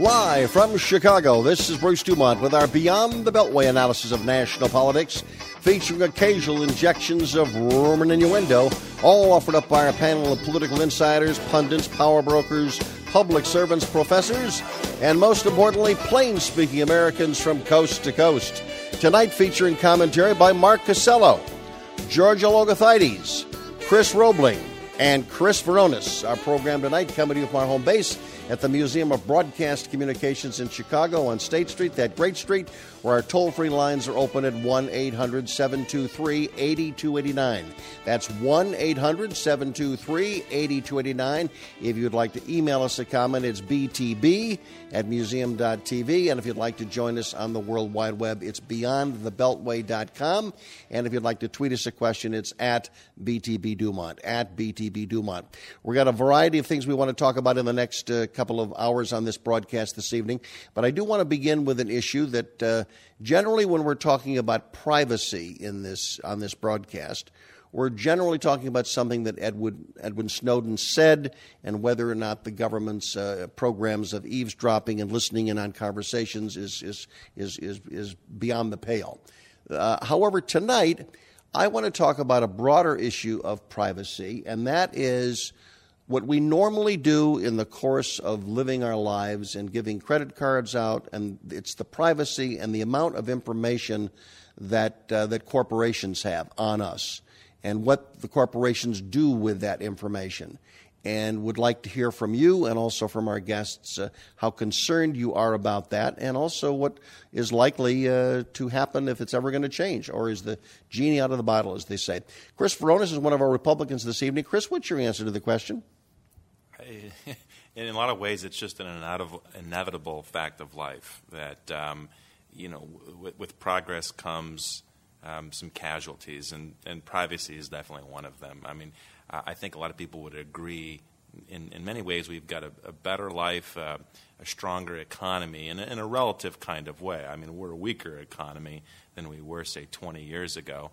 Live from Chicago, this is Bruce Dumont with our Beyond the Beltway analysis of national politics, featuring occasional injections of rumor and innuendo, all offered up by our panel of political insiders, pundits, power brokers, public servants, professors, and most importantly, plain-speaking Americans from coast to coast. Tonight featuring commentary by Mark Costello, Georgia Logothetes, Chris Roebling, and Chris Veronis. Our program tonight coming to you from our home base at the Museum of Broadcast Communications in Chicago on State Street, that great street where our toll-free lines are open at 1-800-723-8289. That's 1-800-723-8289. If you'd like to email us a comment, it's btb@museum.tv. And if you'd like to join us on the World Wide Web, it's beyondthebeltway.com. And if you'd like to tweet us a question, it's at BTBDumont, at BTBDumont. We've got a variety of things we want to talk about in the next couple of hours on this broadcast this evening. But I do want to begin with an issue that generally when we're talking about privacy on this broadcast, we're generally talking about something that Edwin Snowden said and whether or not the government's programs of eavesdropping and listening in on conversations is beyond the pale. However, tonight I want to talk about a broader issue of privacy, and that is what we normally do in the course of living our lives and giving credit cards out, and it's the privacy and the amount of information that corporations have on us and what the corporations do with that information. And would like to hear from you and also from our guests how concerned you are about that, and also what is likely to happen if it's ever going to change, or is the genie out of the bottle, as they say. Chris Veronis is one of our Republicans this evening. Chris, what's your answer to the question? In a lot of ways, it's just an inevitable fact of life that, with progress comes some casualties, and privacy is definitely one of them. I mean, I think a lot of people would agree in many ways we've got a better life, a stronger economy in a relative kind of way. I mean, we're a weaker economy than we were, say, 20 years ago.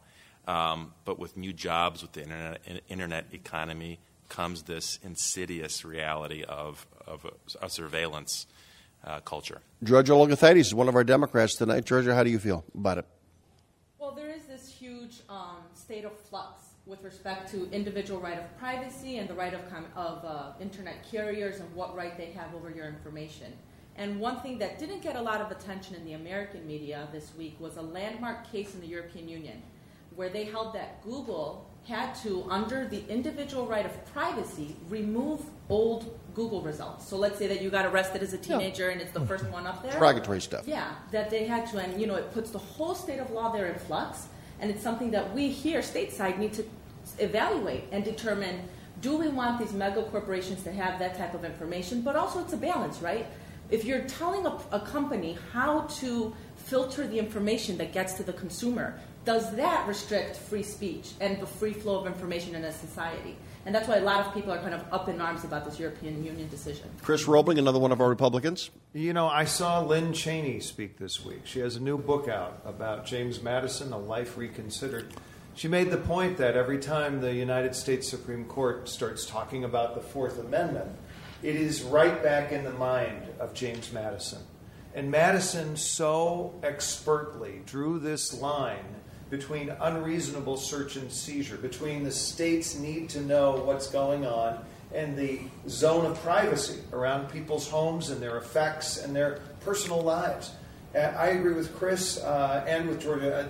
But with new jobs, with the internet economy, comes this insidious reality of a surveillance culture. Georgia Logothetes is one of our Democrats tonight. Georgia, how do you feel about it? Well, there is this huge state of flux with respect to individual right of privacy and the right of internet carriers and what right they have over your information. And one thing that didn't get a lot of attention in the American media this week was a landmark case in the European Union where they held that Google had to, under the individual right of privacy, remove old Google results. So let's say that you got arrested as a teenager and it's the first one up there. Derogatory stuff. Yeah, that they had to, and it puts the whole state of law there in flux, and it's something that we here stateside need to evaluate and determine, do we want these mega corporations to have that type of information? But also it's a balance, right? If you're telling a company how to filter the information that gets to the consumer, does that restrict free speech and the free flow of information in a society? And that's why a lot of people are kind of up in arms about this European Union decision. Chris Roebling, another one of our Republicans. I saw Lynn Cheney speak this week. She has a new book out about James Madison, A Life Reconsidered. She made the point that every time the United States Supreme Court starts talking about the Fourth Amendment, it is right back in the mind of James Madison. And Madison so expertly drew this line between unreasonable search and seizure, between the state's need to know what's going on and the zone of privacy around people's homes and their effects and their personal lives. I agree with Chris and with Georgia.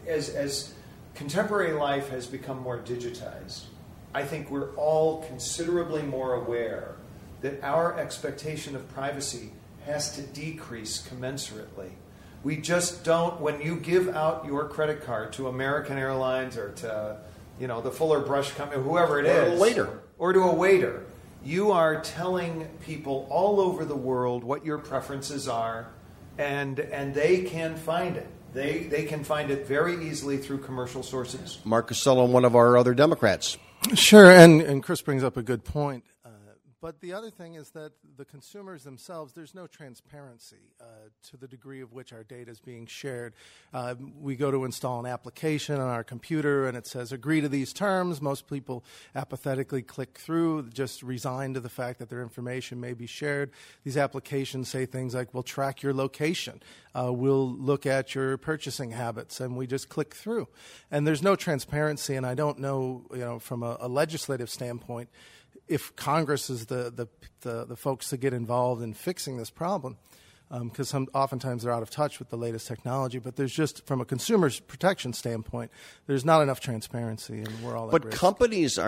As contemporary life has become more digitized, I think we're all considerably more aware that our expectation of privacy has to decrease commensurately. We just don't, when you give out your credit card to American Airlines or to, the Fuller Brush Company, whoever it is. Or to a waiter. You are telling people all over the world what your preferences are, and they can find it. They can find it very easily through commercial sources. Mark Costello, one of our other Democrats. Sure, and Chris brings up a good point. But the other thing is that the consumers themselves, there's no transparency to the degree of which our data is being shared. We go to install an application on our computer and it says agree to these terms. Most people apathetically click through, just resign to the fact that their information may be shared. These applications say things like, we'll track your location. We'll look at your purchasing habits, and we just click through. And there's no transparency, and I don't know, from a legislative standpoint, if Congress is the folks that get involved in fixing this problem, because oftentimes they're out of touch with the latest technology. But there's just, from a consumer's protection standpoint, there's not enough transparency, and we're all at risk. Companies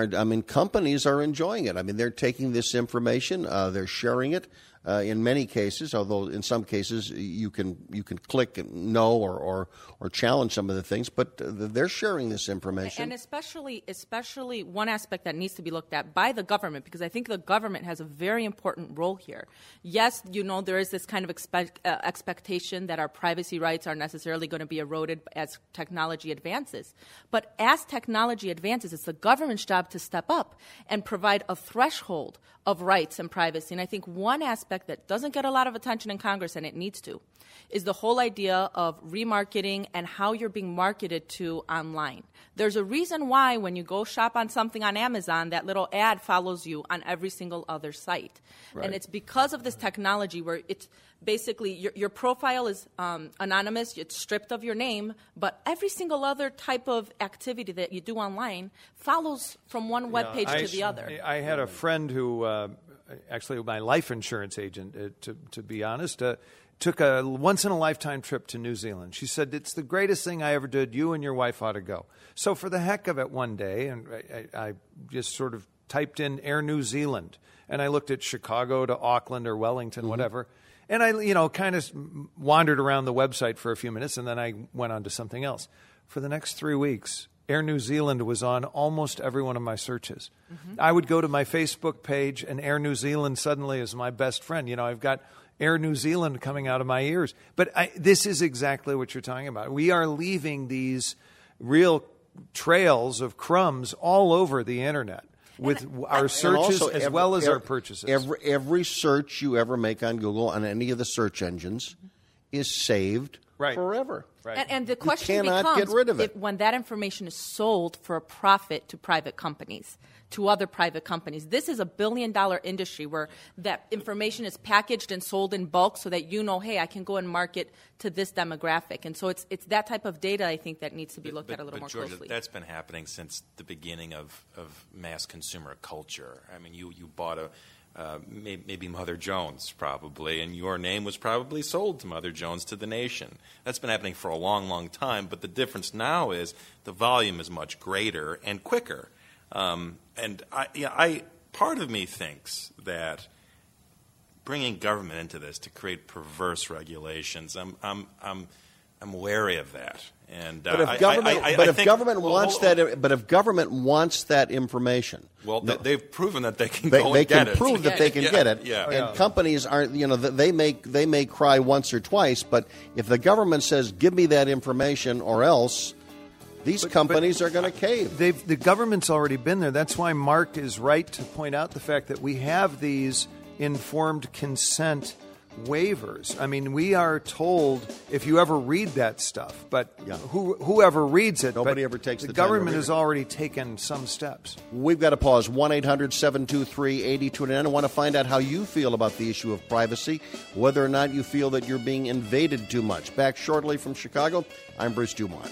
are enjoying it. I mean, they're taking this information, they're sharing it. In many cases, although in some cases you can click no or challenge some of the things, but they're sharing this information. And especially one aspect that needs to be looked at by the government, because I think the government has a very important role here. Yes, there is this kind of expectation that our privacy rights are necessarily going to be eroded as technology advances. But as technology advances, it's the government's job to step up and provide a threshold of rights and privacy. And I think one aspect that doesn't get a lot of attention in Congress, and it needs to, is the whole idea of remarketing and how you're being marketed to online. There's a reason why when you go shop on something on Amazon, that little ad follows you on every single other site. Right. And it's because of this technology where it's basically your profile is anonymous, it's stripped of your name, but every single other type of activity that you do online follows from one webpage to the other. I had a friend who, actually my life insurance agent, to be honest, took a once-in-a-lifetime trip to New Zealand. She said, it's the greatest thing I ever did. You and your wife ought to go. So for the heck of it one day, and I just sort of typed in Air New Zealand, and I looked at Chicago to Auckland or Wellington, whatever, and I kind of wandered around the website for a few minutes, and then I went on to something else. For the next 3 weeks, Air New Zealand was on almost every one of my searches. I would go to my Facebook page, and Air New Zealand suddenly is my best friend. I've got Air New Zealand coming out of my ears. But this is exactly what you're talking about. We are leaving these real trails of crumbs all over the Internet with our searches as well as our purchases. Every search you ever make on Google, on any of the search engines, is saved forever. Right. And the question becomes, get rid of it. When that information is sold for a profit to private companies, to other private companies. This is a billion-dollar industry where that information is packaged and sold in bulk so that hey, I can go and market to this demographic. And so it's that type of data, I think, that needs to be looked at a little more Georgia, closely. That's been happening since the beginning of mass consumer culture. I mean, you bought maybe Mother Jones, probably, and your name was probably sold to Mother Jones to the nation. That's been happening for a long, long time, but the difference now is the volume is much greater and quicker. And part of me thinks that bringing government into this to create perverse regulations, I'm wary of that. And but if government wants that information, well, they've proven that they can go and get it. They can prove that they can get it. Yeah. And companies aren't. They may cry once or twice, but if the government says, "Give me that information," or else. These companies are going to cave. The government's already been there. That's why Mark is right to point out the fact that we have these informed consent waivers. I mean, we are told if you ever read that stuff, but whoever reads it, nobody ever takes the time government to read has already taken some steps. We've got to pause. 1-800-723-8229. I want to find out how you feel about the issue of privacy, whether or not you feel that you're being invaded too much. Back shortly from Chicago, I'm Bruce Dumont.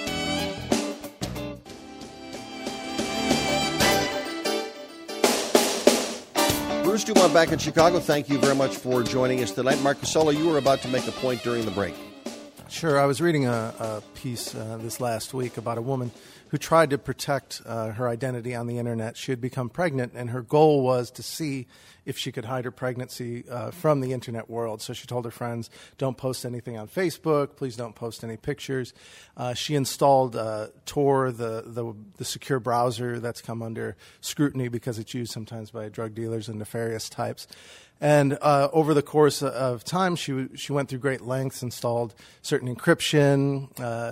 Bruce Dumont back in Chicago. Thank you very much for joining us tonight. Mark Casella, you were about to make a point during the break. Sure. I was reading a piece this last week about a woman who tried to protect her identity on the Internet. She had become pregnant, and her goal was to see if she could hide her pregnancy from the Internet world. So she told her friends, don't post anything on Facebook. Please don't post any pictures. She installed Tor, the secure browser that's come under scrutiny because it's used sometimes by drug dealers and nefarious types. And over the course of time, she went through great lengths, installed certain encryption,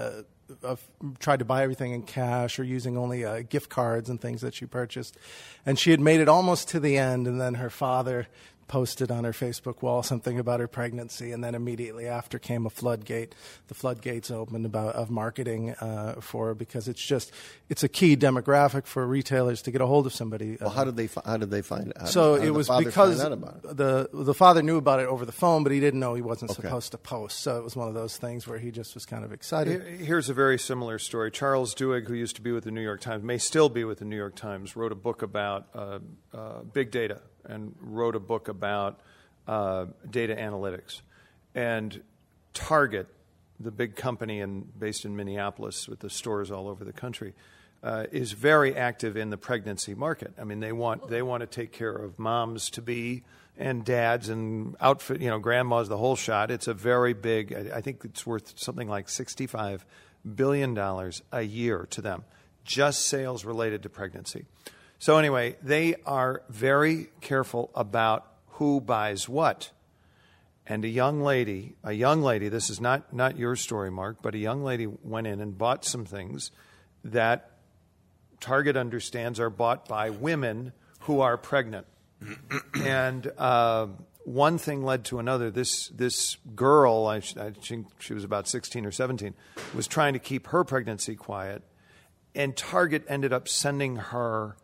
tried to buy everything in cash or using only gift cards and things that she purchased. And she had made it almost to the end, and then her father posted on her Facebook wall something about her pregnancy, and then immediately after came a floodgate. The floodgates opened of marketing for her, because it's a key demographic for retailers to get a hold of somebody. Well, how did they find out? So it was because the father knew about it over the phone, but he didn't know he wasn't supposed to post. So it was one of those things where he just was kind of excited. Here's a very similar story. Charles Duhigg, who used to be with the New York Times, may still be with the New York Times, wrote a book about big data, and wrote a book about data analytics. And Target, the big company based in Minneapolis with the stores all over the country, is very active in the pregnancy market. I mean, they want to take care of moms-to-be and dads and outfit, grandmas, the whole shot. It's a very big, I think it's worth something like $65 billion a year to them, just sales related to pregnancy. So anyway, they are very careful about who buys what. And a young lady, this is not your story, Mark, but a young lady went in and bought some things that Target understands are bought by women who are pregnant. And one thing led to another. This girl, I think she was about 16 or 17, was trying to keep her pregnancy quiet. And Target ended up sending her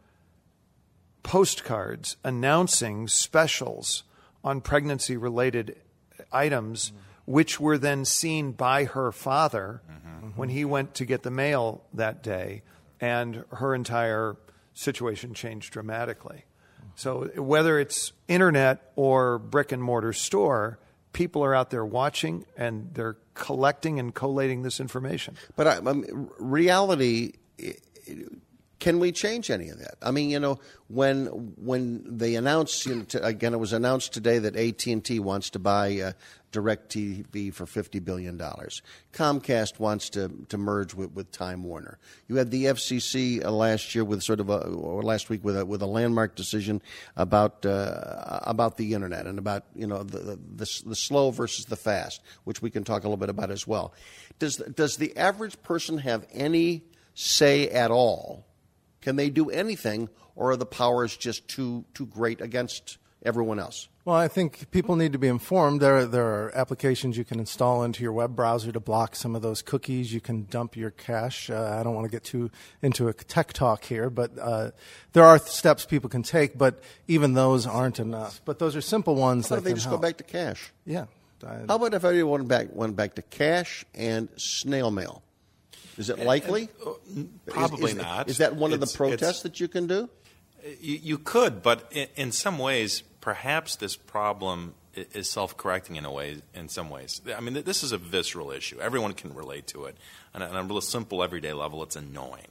postcards announcing specials on pregnancy-related items, which were then seen by her father when he went to get the mail that day, and her entire situation changed dramatically. So whether it's internet or brick-and-mortar store, people are out there watching, and they're collecting and collating this information. But reality... Can we change any of that? I mean, when they announced, again, it was announced today that AT&T wants to buy DirecTV for $50 billion. Comcast wants to merge with Time Warner. You had the FCC last year with or last week with a landmark decision about the internet and about the slow versus the fast, which we can talk a little bit about as well. Does the average person have any say at all? Can they do anything, or are the powers just too great against everyone else? Well, I think people need to be informed. There are applications you can install into your web browser to block some of those cookies. You can dump your cache. I don't want to get too into a tech talk here, but there are steps people can take, but even those aren't enough. But those are simple ones that can help. How about they just go back to cash? Yeah. How about if everyone went back to cash and snail mail? Is it likely? Probably not. Is that one of the protests that you can do? You could, but in some ways, perhaps this problem is self-correcting in some ways. I mean, this is a visceral issue. Everyone can relate to it. On a real simple, everyday level, it's annoying.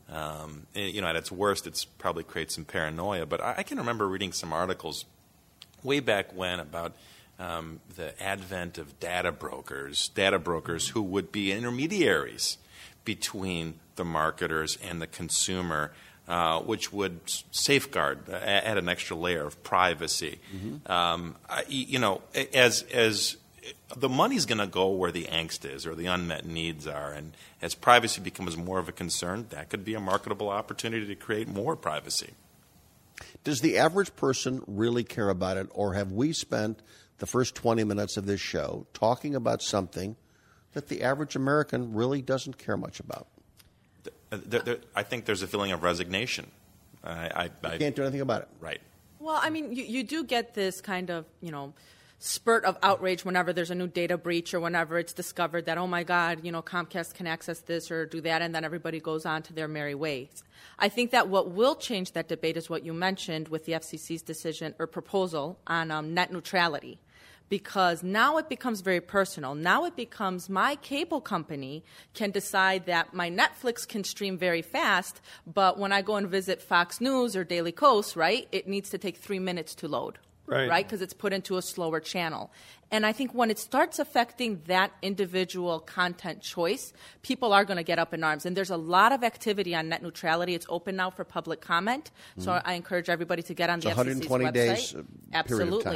At its worst, it's probably creates some paranoia. But I can remember reading some articles way back when about the advent of data brokers who would be intermediaries between the marketers and the consumer, which would safeguard, add an extra layer of privacy. As the money's going to go where the angst is or the unmet needs are, and as privacy becomes more of a concern, that could be a marketable opportunity to create more privacy. Does the average person really care about it, or have we spent the first 20 minutes of this show talking about something that the average American really doesn't care much about? I think there's a feeling of resignation. I can't do anything about it. Right. Well, I mean, you do get this kind of, spurt of outrage whenever there's a new data breach or whenever it's discovered that, oh, my God, Comcast can access this or do that, and then everybody goes on to their merry ways. I think that what will change that debate is what you mentioned with the FCC's decision or proposal on net neutrality. Because now it becomes very personal. Now it becomes my cable company can decide that my Netflix can stream very fast, but when I go and visit Fox News or Daily Kos, right, it needs to take 3 minutes to load. Right? Because it's put into a slower channel. And I think when it starts affecting that individual content choice, people are going to get up in arms. And there's a lot of activity on net neutrality. It's open now for public comment. So I encourage everybody to get on the FCC's website. 120 days Absolutely. period of time, right?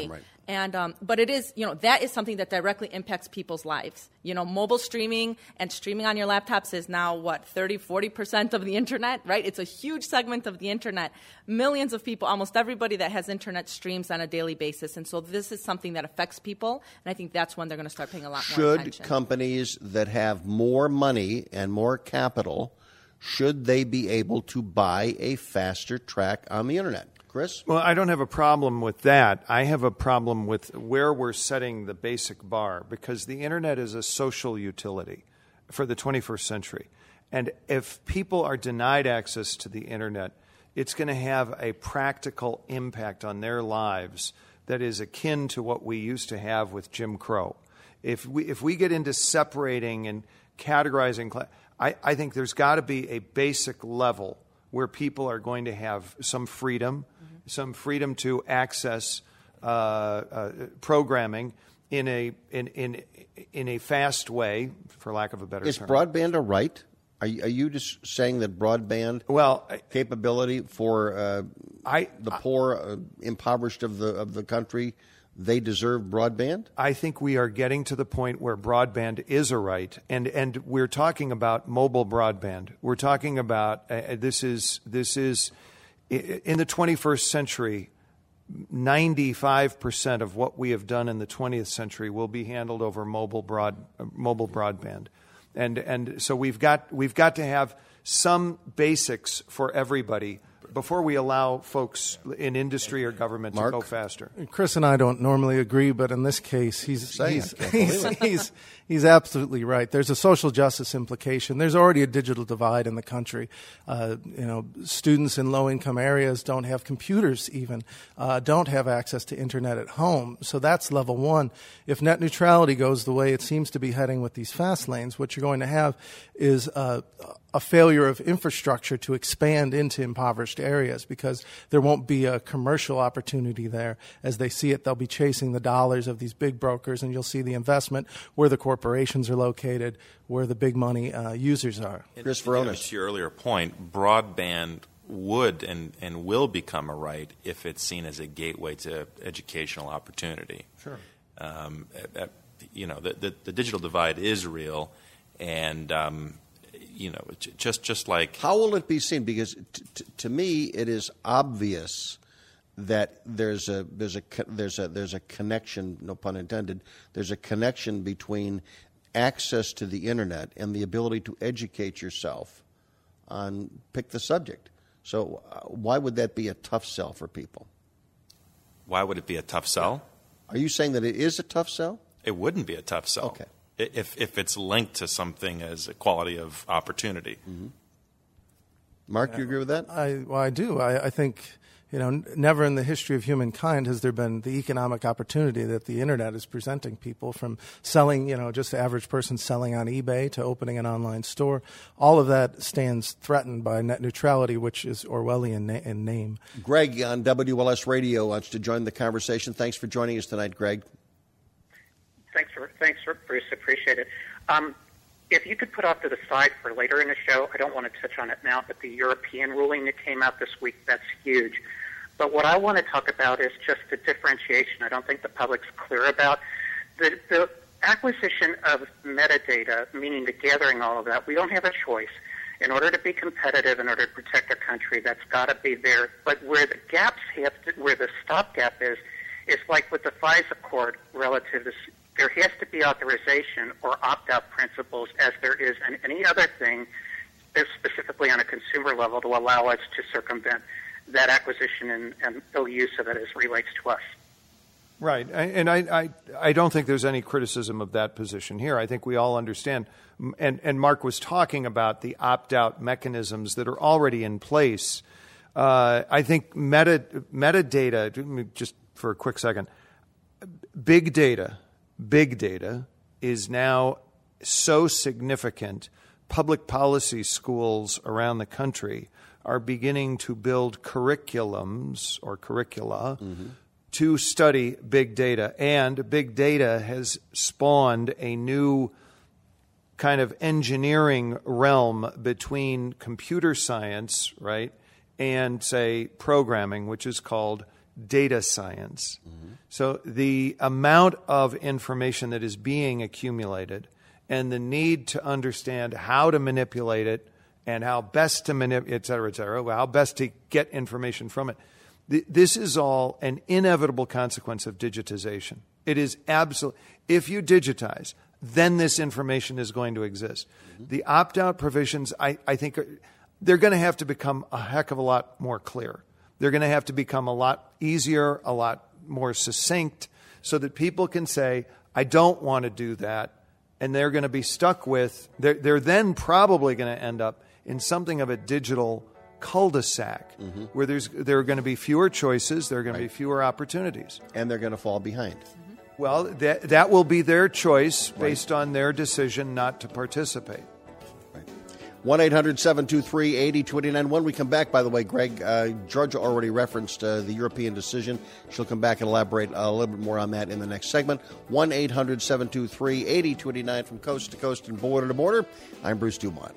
But it is, that is something that directly impacts people's lives. Mobile streaming and streaming on your laptops is now, 30-40% of the internet, right? It's a huge segment of the internet. Millions of people, almost everybody that has internet streams on a daily basis. And so this is something that affects people, and I think that's when they're going to start paying a lot more attention. Should companies that have more money and more capital, should they be able to buy a faster track on the internet? Chris? Well, I don't have a problem with that. I have a problem with where we're setting the basic bar, because the internet is a social utility for the 21st century. And if people are denied access to the internet, it's going to have a practical impact on their lives that is akin to what we used to have with Jim Crow. If we get into separating and categorizing, I think there's got to be a basic level where people are going to have some freedom to access programming in a fast way, for lack of a better term. Is broadband a right? Are you just saying that broadband capability for the poor, impoverished of the country, they deserve broadband? I think we are getting to the point where broadband is a right, and we're talking about mobile broadband. We're talking about this is in the 21st century. 95% of what we have done in the 20th century will be handled over mobile broadband, and so we've got to have some basics for everybody before we allow folks in industry or government to go faster. Chris and I don't normally agree, but in this case, he's absolutely right. There's a social justice implication. There's already a digital divide in the country. Students in low-income areas don't have computers even, don't have access to internet at home. So that's level one. If net neutrality goes the way it seems to be heading with these fast lanes, what you're going to have is a failure of infrastructure to expand into impoverished areas, because there won't be a commercial opportunity there. As they see it, they'll be chasing the dollars of these big brokers, and you'll see the investment where the corporations are located, where the big money users are. Chris Veronis. To your earlier point, broadband would and will become a right if it's seen as a gateway to educational opportunity. Sure. The digital divide is real, and just like... How will it be seen? Because to me, it is obvious that there's a connection, no pun intended, there's a connection between access to the internet and the ability to educate yourself on, pick the subject. So why would that be a tough sell for people? Why would it be a tough sell? Are you saying that it is a tough sell? It wouldn't be a tough sell. Okay. If it's linked to something as a quality of opportunity. Mm-hmm. Mark, you agree with that? I do. I think, never in the history of humankind has there been the economic opportunity that the internet is presenting people, from selling, just the average person selling on eBay to opening an online store. All of that stands threatened by net neutrality, which is Orwellian in name. Greg on WLS Radio wants to join the conversation. Thanks for joining us tonight, Greg. Thanks, Bruce. Appreciate it. If you could put off to the side for later in the show, I don't want to touch on it now, but the European ruling that came out this week, that's huge. But what I want to talk about is just the differentiation. I don't think the public's clear about the acquisition of metadata, meaning the gathering all of that. We don't have a choice. In order to be competitive, in order to protect our country, that's got to be there. But where the gaps where the stopgap is like with the FISA court relative to there has to be authorization or opt-out principles, as there is in any other thing, specifically on a consumer level, to allow us to circumvent that acquisition and ill use of it as it relates to us. Right. And I don't think there's any criticism of that position here. I think we all understand. And Mark was talking about the opt-out mechanisms that are already in place. I think metadata, just for a quick second, big data is now so significant. Public policy schools around the country are beginning to build curriculums or curricula to study big data. And big data has spawned a new kind of engineering realm between computer science, right, and, say, programming, which is called data science. So the amount of information that is being accumulated and the need to understand how to manipulate it and how best to manipulate, et cetera, how best to get information from it. This is all an inevitable consequence of digitization. It is absolute. If you digitize, then this information is going to exist. The opt-out provisions, I think, they're going to have to become a heck of a lot more clear. They're going to have to become a lot easier, a lot more succinct, so that people can say, I don't want to do that, and they're going to be stuck with, they're then probably going to end up in something of a digital cul-de-sac where there are going to be fewer choices, there are going to be fewer opportunities. And they're going to fall behind. Well, that will be their choice based on their decision not to participate. 1-800-723-8029. When we come back, by the way, Greg, Georgia already referenced the European decision. She'll come back and elaborate a little bit more on that in the next segment. 1-800-723-8029 from coast to coast and border to border. I'm Bruce Dumont.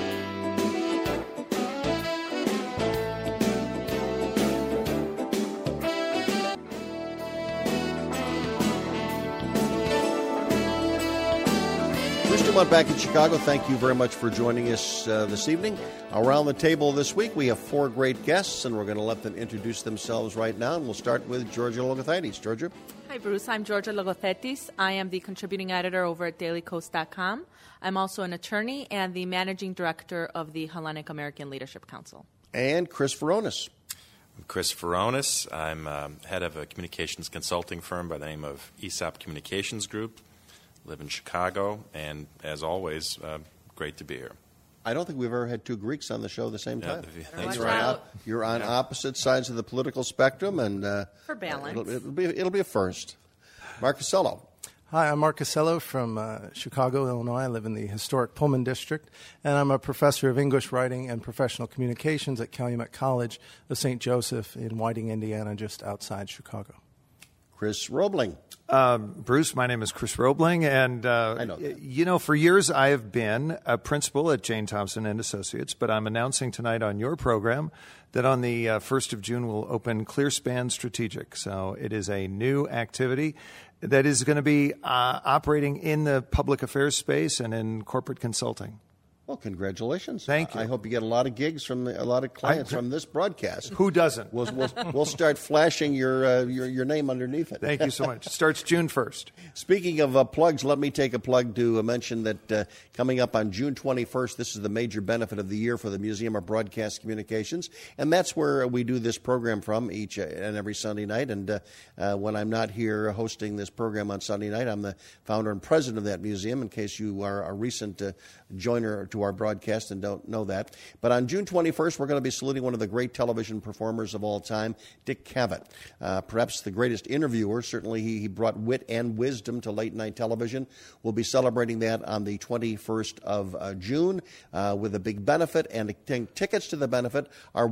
Back in Chicago. Thank you very much for joining us this evening. Around the table this week, we have four great guests, and we're going to let them introduce themselves right now. And we'll start with Georgia Logothetis. Georgia? Hi, Bruce. I'm Georgia Logothetis. I am the contributing editor over at dailycoast.com. I'm also an attorney and the managing director of the Hellenic American Leadership Council. And Chris Veronis. I'm Chris Veronis. I'm head of a communications consulting firm by the name of ESOP Communications Group. Live in Chicago, and as always, great to be here. I don't think we've ever had two Greeks on the show at the same time. That's right. You're on opposite sides of the political spectrum, and for balance, it'll be a first. Mark Costello. Hi, I'm Mark Costello from Chicago, Illinois. I live in the historic Pullman District, and I'm a professor of English writing and professional communications at Calumet College of St. Joseph in Whiting, Indiana, just outside Chicago. Chris Roebling. Bruce, my name is Chris Roebling, and I know that. For years I have been a principal at Jane Thompson and Associates, but I'm announcing tonight on your program that on the 1st of June we'll open ClearSpan Strategic. So it is a new activity that is going to be operating in the public affairs space and in corporate consulting. Well, congratulations. Thank you. I hope you get a lot of gigs from a lot of clients from this broadcast. Who doesn't? We'll start flashing your name underneath it. Thank you so much. Starts June 1st. Speaking of plugs, let me take a plug to mention that coming up on June 21st, this is the major benefit of the year for the Museum of Broadcast Communications, and that's where we do this program from each and every Sunday night. And when I'm not here hosting this program on Sunday night, I'm the founder and president of that museum, in case you are a recent joiner to our broadcast and don't know that. But on June 21st, we're going to be saluting one of the great television performers of all time, Dick Cavett. Perhaps the greatest interviewer. Certainly he brought wit and wisdom to late-night television. We'll be celebrating that on the 21st of June with a big benefit, and tickets to the benefit are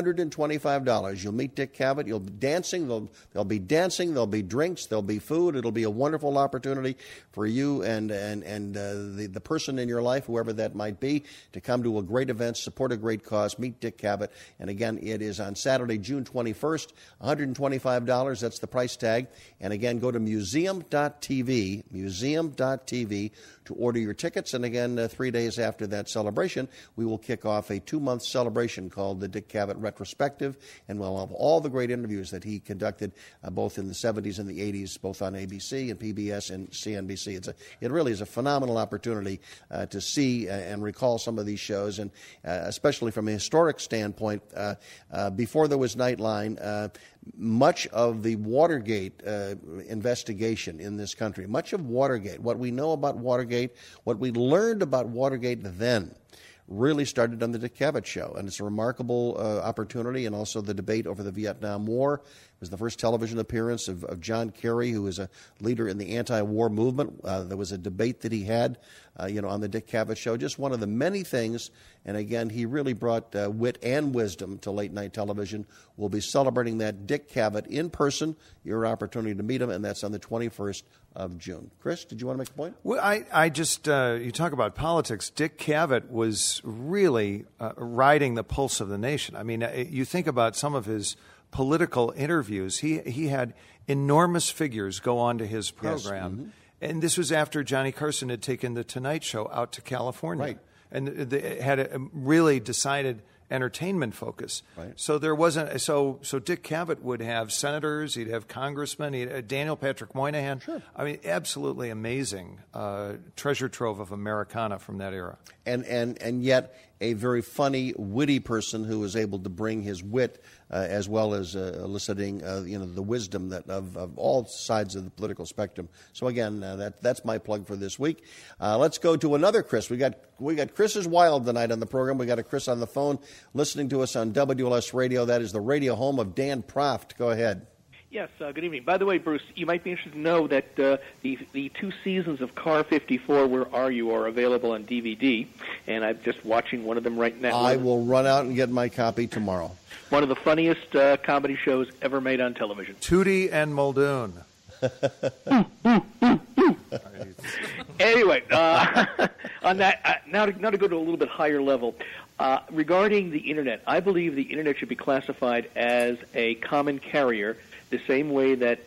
$125. You'll meet Dick Cavett. You'll be dancing. There'll be dancing. There'll be drinks. There'll be food. It'll be a wonderful opportunity for you and the person in your life, whoever that might be, to come to a great event, support a great cause, meet Dick Cavett. And again, it is on Saturday, June 21st, $125. That's the price tag. And again, go to museum.tv to order your tickets. And again, 3 days after that celebration, we will kick off a 2-month celebration called the Dick Cavett Retrospective, and we'll have all the great interviews that he conducted both in the 70s and the 80s, both on ABC and PBS and CNBC. It really is a phenomenal opportunity to see and recall some of these shows, and especially from a historic standpoint. Before there was Nightline, much of the Watergate investigation in this country, much of Watergate, what we know about Watergate, what we learned about Watergate then, really started on the Dick Cavett Show. And it's a remarkable opportunity, and also the debate over the Vietnam War. It was the first television appearance of John Kerry, who is a leader in the anti-war movement. There was a debate that he had, on the Dick Cavett Show. Just one of the many things. And again, he really brought wit and wisdom to late-night television. We'll be celebrating that Dick Cavett in person, your opportunity to meet him, and that's on the 21st of June. Chris, did you want to make a point? Well, I just, you talk about politics. Dick Cavett was really riding the pulse of the nation. I mean, you think about some of his political interviews. He had enormous figures go on to his program. Yes. And this was after Johnny Carson had taken The Tonight Show out to California. Right. And they had a really decided entertainment focus. Right. So there wasn't. So Dick Cavett would have senators. He'd have congressmen. He'd have Daniel Patrick Moynihan. Sure. I mean, absolutely amazing treasure trove of Americana from that era. And yet a very funny, witty person who was able to bring his wit as well as eliciting the wisdom that of all sides of the political spectrum. So again, that's my plug for this week. Let's go to another Chris. We got Chris is Wild tonight on the program. We got a Chris on the phone listening to us on WLS Radio. That is the radio home of Dan Proft. Go ahead. Yes, good evening. By the way, Bruce, you might be interested to know that the 2 seasons of Car 54, Where Are You, are available on DVD, and I'm just watching one of them right now. I will run out and get my copy tomorrow. One of the funniest comedy shows ever made on television. Tootie and Muldoon. Anyway, on that, now to go to a little bit higher level. Regarding the Internet, I believe the Internet should be classified as a common carrier, the same way that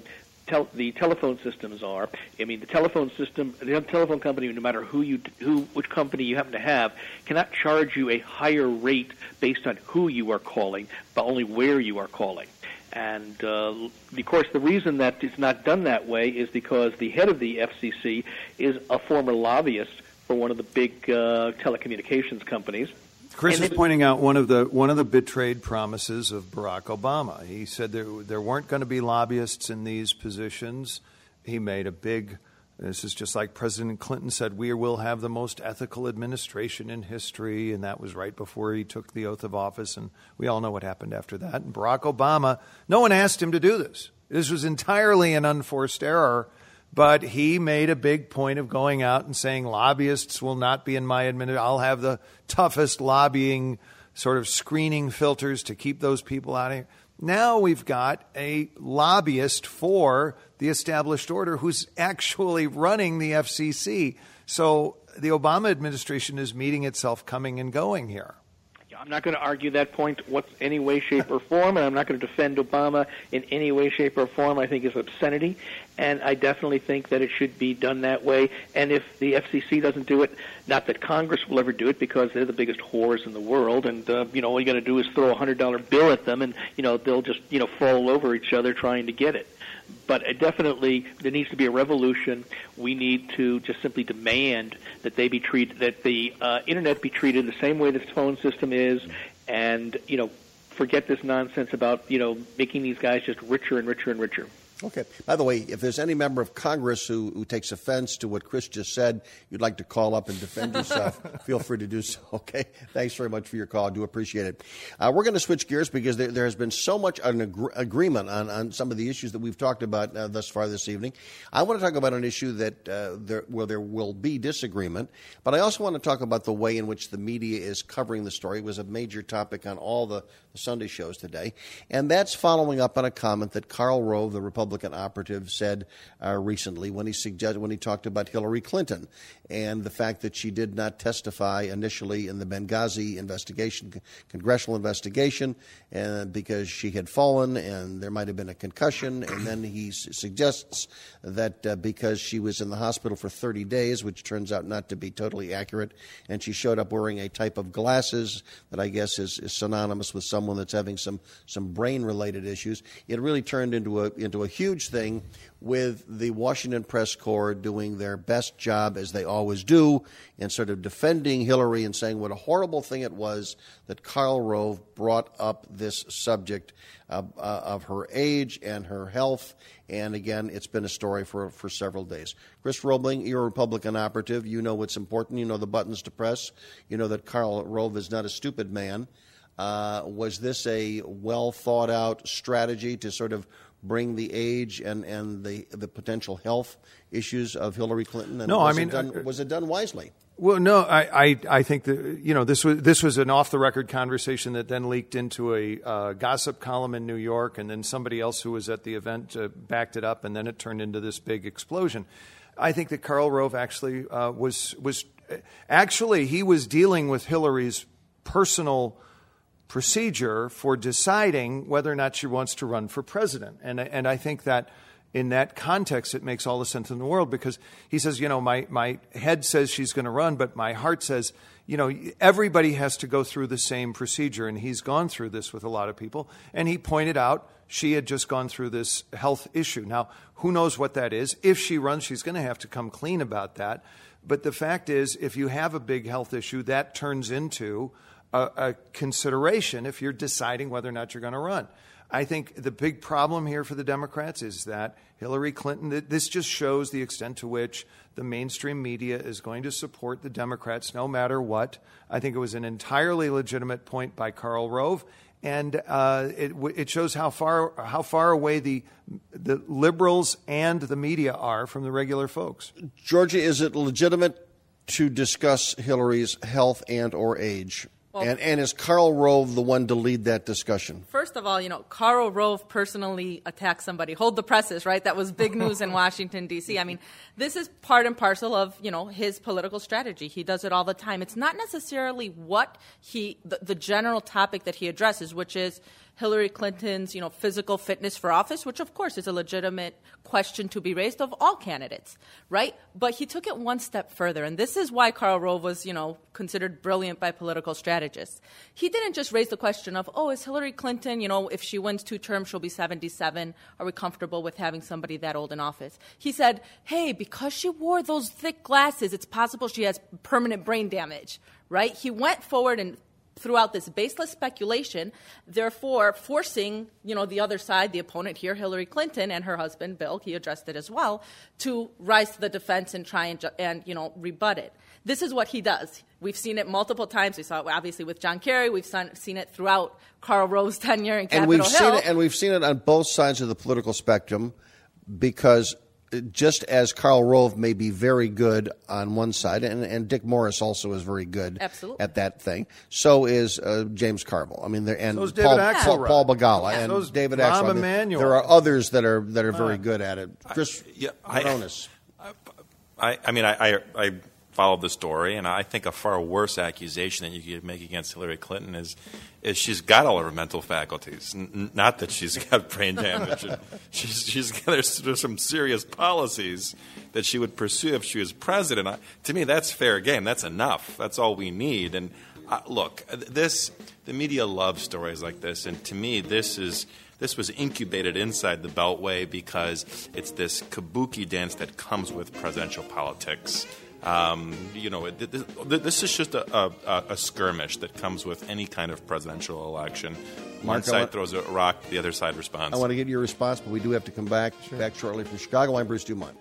the telephone systems are. I mean, the telephone company, no matter which company you happen to have, cannot charge you a higher rate based on who you are calling, but only where you are calling. And, of course, the reason that it's not done that way is because the head of the FCC is a former lobbyist for one of the big telecommunications companies. Chris is pointing out one of the betrayed promises of Barack Obama. He said there weren't going to be lobbyists in these positions. He made a big. This is just like President Clinton said, we will have the most ethical administration in history, and that was right before he took the oath of office, and we all know what happened after that. And Barack Obama, no one asked him to do this. This was entirely an unforced error, but he made a big point of going out and saying lobbyists will not be in my administration. I'll have the toughest lobbying sort of screening filters to keep those people out of here. Now we've got a lobbyist for the established order who's actually running the FCC. So the Obama administration is meeting itself coming and going here. I'm not going to argue that point any way, shape, or form, and I'm not going to defend Obama in any way, shape, or form. I think it's obscenity, and I definitely think that it should be done that way. And if the FCC doesn't do it, not that Congress will ever do it because they're the biggest whores in the world, and all you got to do is throw a $100 bill at them, and they'll just fall over each other trying to get it. But definitely, there needs to be a revolution. We need to just simply demand that they be treated, that the Internet be treated the same way the phone system is, and forget this nonsense about making these guys just richer and richer and richer. Okay. By the way, if there's any member of Congress who takes offense to what Chris just said, you'd like to call up and defend yourself, feel free to do so, okay? Thanks very much for your call. I do appreciate it. We're going to switch gears because there has been so much agreement on some of the issues that we've talked about thus far this evening. I want to talk about an issue that there will be disagreement, but I also want to talk about the way in which the media is covering the story. It was a major topic on all the Sunday shows today, and that's following up on a comment that Karl Rove, the Republican operative, said recently when he talked about Hillary Clinton and the fact that she did not testify initially in the Benghazi investigation, congressional investigation, and because she had fallen and there might have been a concussion, and then he suggests that because she was in the hospital for 30 days, which turns out not to be totally accurate, and she showed up wearing a type of glasses that I guess is synonymous with someone that's having some brain-related issues. It really turned into a huge thing with the Washington Press Corps doing their best job, as they always do, in sort of defending Hillary and saying what a horrible thing it was that Karl Rove brought up this subject of her age and her health. And again, it's been a story for several days. Chris Roebling, you're a Republican operative. You know what's important. You know the buttons to press. You know that Karl Rove is not a stupid man. Was this a well-thought-out strategy to sort of bring the age and the potential health issues of Hillary Clinton? And no, was it done wisely? Well, no, I think that this was an off-the-record conversation that then leaked into a gossip column in New York, and then somebody else who was at the event backed it up, and then it turned into this big explosion. I think that Karl Rove actually he was dealing with Hillary's personal procedure for deciding whether or not she wants to run for president. And I think that in that context, it makes all the sense in the world, because he says, my head says she's going to run, but my heart says, everybody has to go through the same procedure. And he's gone through this with a lot of people. And he pointed out she had just gone through this health issue. Now, who knows what that is? If she runs, she's going to have to come clean about that. But the fact is, if you have a big health issue, that turns into a consideration if you're deciding whether or not you're going to run. I think the big problem here for the Democrats is that Hillary Clinton, this just shows the extent to which the mainstream media is going to support the Democrats no matter what. I think it was an entirely legitimate point by Karl Rove, and it shows how far away the liberals and the media are from the regular folks. Georgia, is it legitimate to discuss Hillary's health and or age? Well, and is Karl Rove the one to lead that discussion? First of all, Karl Rove personally attacked somebody. Hold the presses, right? That was big news in Washington, D.C. I mean, this is part and parcel of, his political strategy. He does it all the time. It's not necessarily what the general topic that he addresses, which is Hillary Clinton's, physical fitness for office, which of course is a legitimate question to be raised of all candidates, right? But he took it one step further, and this is why Karl Rove was, considered brilliant by political strategists. He didn't just raise the question of, is Hillary Clinton, if she wins 2 terms, she'll be 77. Are we comfortable with having somebody that old in office? He said, hey, because she wore those thick glasses, it's possible she has permanent brain damage, right? He went forward and throughout this baseless speculation, therefore forcing, the other side, the opponent here, Hillary Clinton, and her husband, Bill, he addressed it as well, to rise to the defense and try and rebut it. This is what he does. We've seen it multiple times. We saw it obviously with John Kerry. We've seen it throughout Karl Rove's tenure in Capitol Hill. We've seen it on both sides of the political spectrum, because just as Karl Rove may be very good on one side, and Dick Morris also is very good at that thing, so is James Carville. I mean, and so Paul Begala and David Axelrod. There are others that are very good at it. Chris Aronis. I followed the story, and I think a far worse accusation that you could make against Hillary Clinton is she's got all of her mental faculties. Not that she's got brain damage. There's some serious policies that she would pursue if she was president. To me, that's fair game. That's enough. That's all we need. And look, the media loves stories like this, and to me, this was incubated inside the Beltway because it's this kabuki dance that comes with presidential politics. This is just a skirmish that comes with any kind of presidential election. One side throws a rock, the other side responds. I want to get your response, but we do have to come back shortly from Chicago. I'm Bruce Dumont.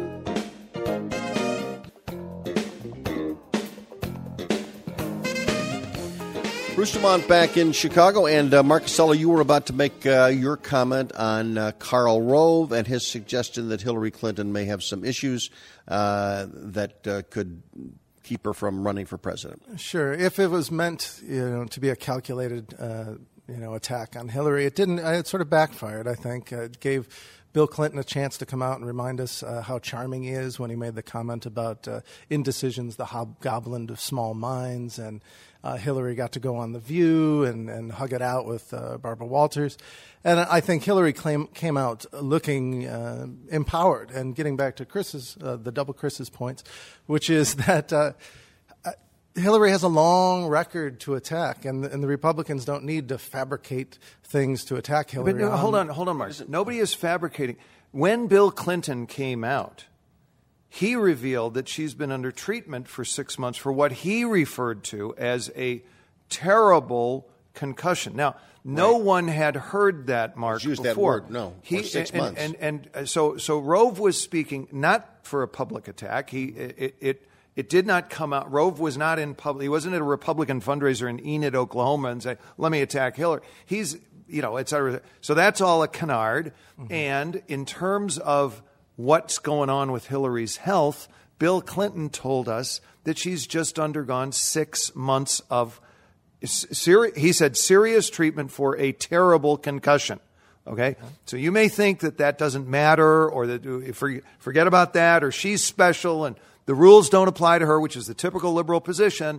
Bruce Dumont back in Chicago, and Mark Casella, you were about to make your comment on Karl Rove and his suggestion that Hillary Clinton may have some issues that could keep her from running for president. Sure. If it was meant, to be a calculated, attack on Hillary, it didn't. It sort of backfired, I think. It gave Bill Clinton a chance to come out and remind us how charming he is when he made the comment about indecisions, the hobgoblin of small minds, and Hillary got to go on The View and hug it out with Barbara Walters. And I think Hillary came out looking empowered. And getting back to the double Chris's points, which is that Hillary has a long record to attack, and the Republicans don't need to fabricate things to attack Hillary. But hold on, Mark. Nobody is fabricating. When Bill Clinton came out, he revealed that she's been under treatment for 6 months for what he referred to as a terrible concussion. Now, no one had heard that, Mark, used before. That word, no, for 6 months. And so Rove was speaking not for a public attack. It did not come out. Rove was not in public. He wasn't at a Republican fundraiser in Enid, Oklahoma, and say, "Let me attack Hillary." He's, et cetera. So that's all a canard. Mm-hmm. And in terms of what's going on with Hillary's health, Bill Clinton told us that she's just undergone 6 months of, he said, serious treatment for a terrible concussion. Okay? So you may think that doesn't matter, or that forget about that, or she's special and the rules don't apply to her, which is the typical liberal position.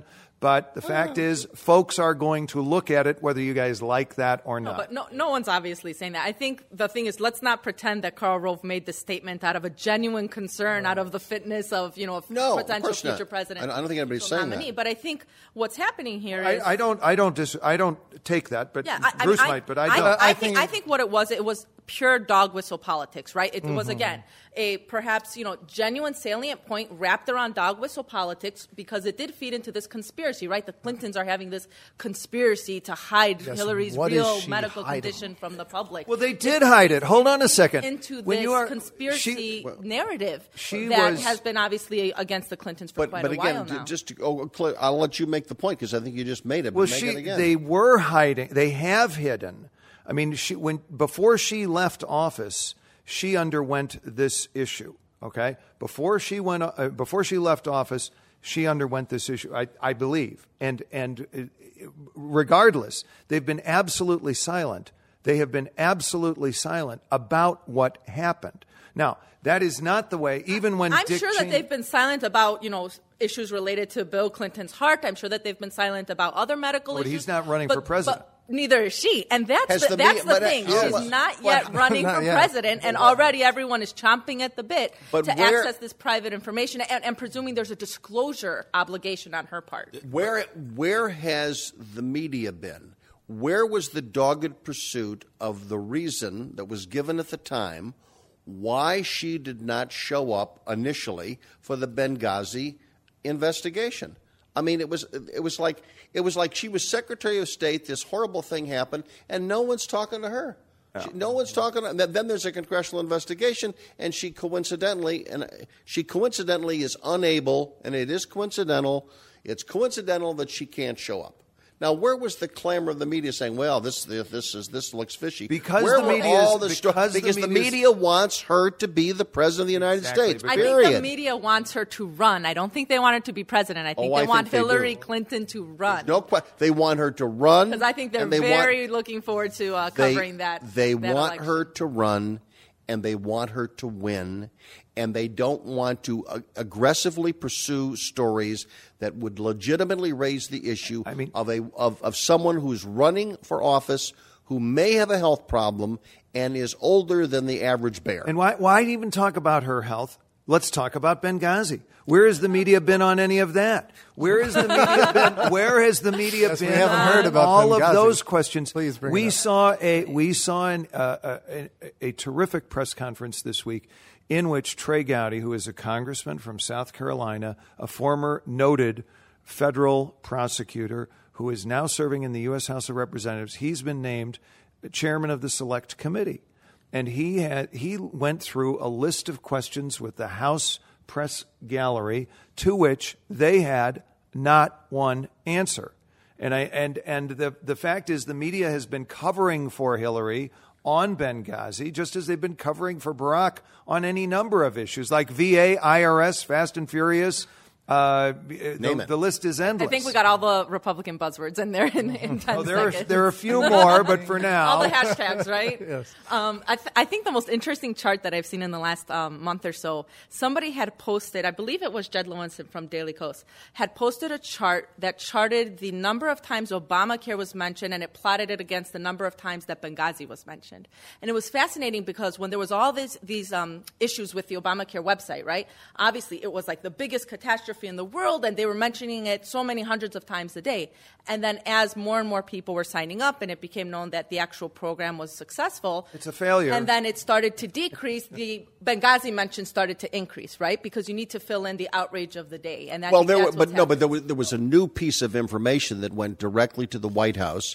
But the fact is, folks are going to look at it whether you guys like that or not. But no one's obviously saying that. I think the thing is, let's not pretend that Karl Rove made this statement out of a genuine concern, out of the fitness of, a potential future president. I don't think anybody's saying that. But I think what's happening here is... I don't take that, but Bruce might, but I don't. I think what it was pure dog whistle politics, right? It was, again, a perhaps, genuine salient point wrapped around dog whistle politics because it did feed into this conspiracy, right? The Clintons are having this conspiracy to hide Hillary's real medical condition from the public. Well, they did hide it. Hold on a second. Into this conspiracy narrative that has been obviously against the Clintons for quite a while now. I'll let you make the point because I think you just made it. Well, it again. They were hiding. They have hidden. I mean, before she left office, she underwent this issue. Okay, before she left office, she underwent this issue. I believe, and regardless, they've been absolutely silent. They have been absolutely silent about what happened. Now, that is not the way. Even when I'm sure that they've been silent about issues related to Bill Clinton's heart. I'm sure that they've been silent about other medical issues. But he's not running for president. But neither is she, and that's the thing. She's not yet running for president, and already everyone is chomping at the bit to access this private information, and presuming there's a disclosure obligation on her part. Where has the media been? Where was the dogged pursuit of the reason that was given at the time why she did not show up initially for the Benghazi investigation? I mean, it was like she was Secretary of State. This horrible thing happened, and no one's talking to her. No one's talking. Then there's a congressional investigation, and she coincidentally is unable, and it is coincidental. It's coincidental that she can't show up. Now, where was the clamor of the media saying, "Well, this looks fishy"? Because the media wants her to be the president of the United States. I think the media wants her to run. I don't think they want her to be president. I think they want Hillary Clinton to run. No question. They want her to run because I think they're looking forward to covering that. They want election. her to run, and they want her to win. And they don't want to aggressively pursue stories that would legitimately raise the issue of someone who's running for office who may have a health problem and is older than the average bear. And why even talk about her health? Let's talk about Benghazi. Where has the media been on any of that? Where has the media been? Where has the media been? We haven't heard about all Benghazi. Of those questions. Please bring we it saw a terrific press conference this week in which Trey Gowdy, who is a congressman from South Carolina, a former noted federal prosecutor who is now serving in the U.S. House of Representatives, he's been named chairman of the Select Committee. And he went through a list of questions with the House Press Gallery to which they had not one answer. And the fact is the media has been covering for Hillary on Benghazi, just as they've been covering for Barack on any number of issues like VA, IRS, Fast and Furious. The list is endless. I think we got all the Republican buzzwords in there in 10 seconds. There are a few more, but for now. All the hashtags, right? Yes. I think the most interesting chart that I've seen in the last month or so, somebody had posted, I believe it was Jed Lewinson from Daily Kos, had posted a chart that charted the number of times Obamacare was mentioned, and it plotted it against the number of times that Benghazi was mentioned. And it was fascinating because when there was all these issues with the Obamacare website, right, obviously it was like the biggest catastrophe in the world, and they were mentioning it so many hundreds of times a day. And then as more and more people were signing up and it became known that the actual program was successful, it's a failure. And then it started to decrease. The Benghazi mention started to increase, right? Because you need to fill in the outrage of the day. And there was a new piece of information that went directly to the White House,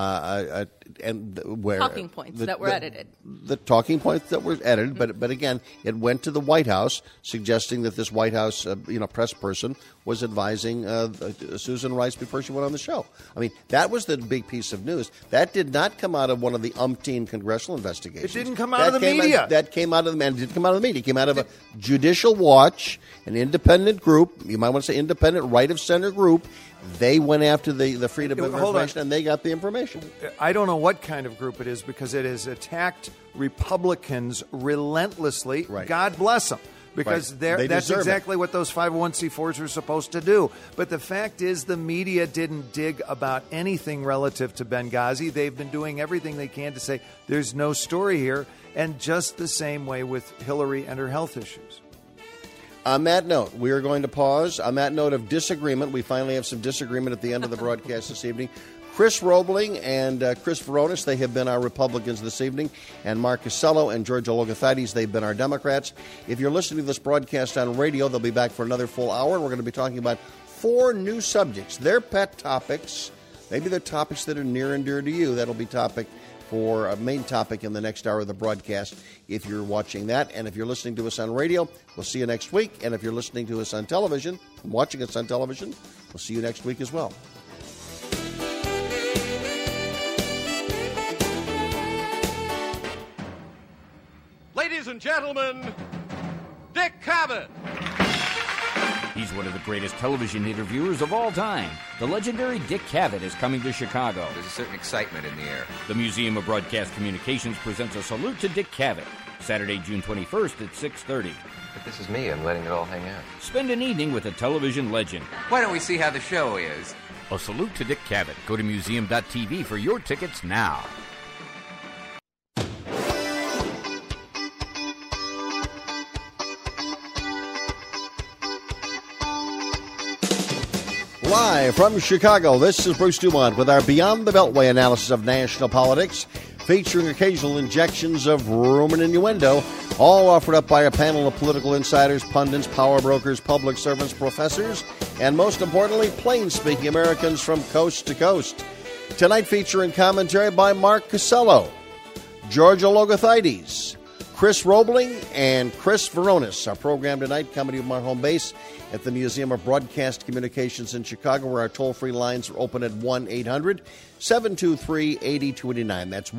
talking points that were edited. The talking points that were edited, but again, it went to the White House, suggesting that this White House press person was advising Susan Rice before she went on the show. I mean, that was the big piece of news. That did not come out of one of the umpteen congressional investigations. It didn't come out of the media. That came out of the man. It didn't come out of the media. It came out of a Judicial Watch, an independent group. You might want to say independent, right of center group. They went after the freedom of information, and they got the information. I don't know what kind of group it is because it has attacked Republicans relentlessly. Right. God bless them. because Right. that's deserve exactly what those 501c4s are supposed to do. But the fact is the media didn't dig about anything relative to Benghazi. They've been doing everything they can to say there's no story here, and just the same way with Hillary and her health issues. On that note, we are going to pause. On that note of disagreement, we finally have some disagreement at the end of the broadcast this evening. Chris Roebling and Chris Veronis, they have been our Republicans this evening, and Mark Costello and Georgia Logothaides, they've been our Democrats. If you're listening to this broadcast on radio, they'll be back for another full hour. We're going to be talking about 4 new subjects, their pet topics. Maybe they're topics that are near and dear to you. That'll be topic for a main topic in the next hour of the broadcast if you're watching that. And if you're listening to us on radio, we'll see you next week. And if you're listening to us on television, watching us on television, we'll see you next week as well. Ladies and gentlemen, Dick Cavett. He's one of the greatest television interviewers of all time. The legendary Dick Cavett is coming to Chicago. There's a certain excitement in the air. The Museum of Broadcast Communications presents a salute to Dick Cavett, Saturday, June 21st at 6:30. But this is me. I'm letting it all hang out. Spend an evening with a television legend. Why don't we see how the show is? A salute to Dick Cavett. Go to museum.tv for your tickets now. Live from Chicago, this is Bruce Dumont with our Beyond the Beltway analysis of national politics, featuring occasional injections of rumor and innuendo, all offered up by a panel of political insiders, pundits, power brokers, public servants, professors, and most importantly, plain-speaking Americans from coast to coast. Tonight featuring commentary by Mark Costello, Georgia Logothaides, Chris Roebling, and Chris Veronis. Our program tonight coming to you from our home base at the Museum of Broadcast Communications in Chicago, where our toll-free lines are open at 1-800-723-8289. That's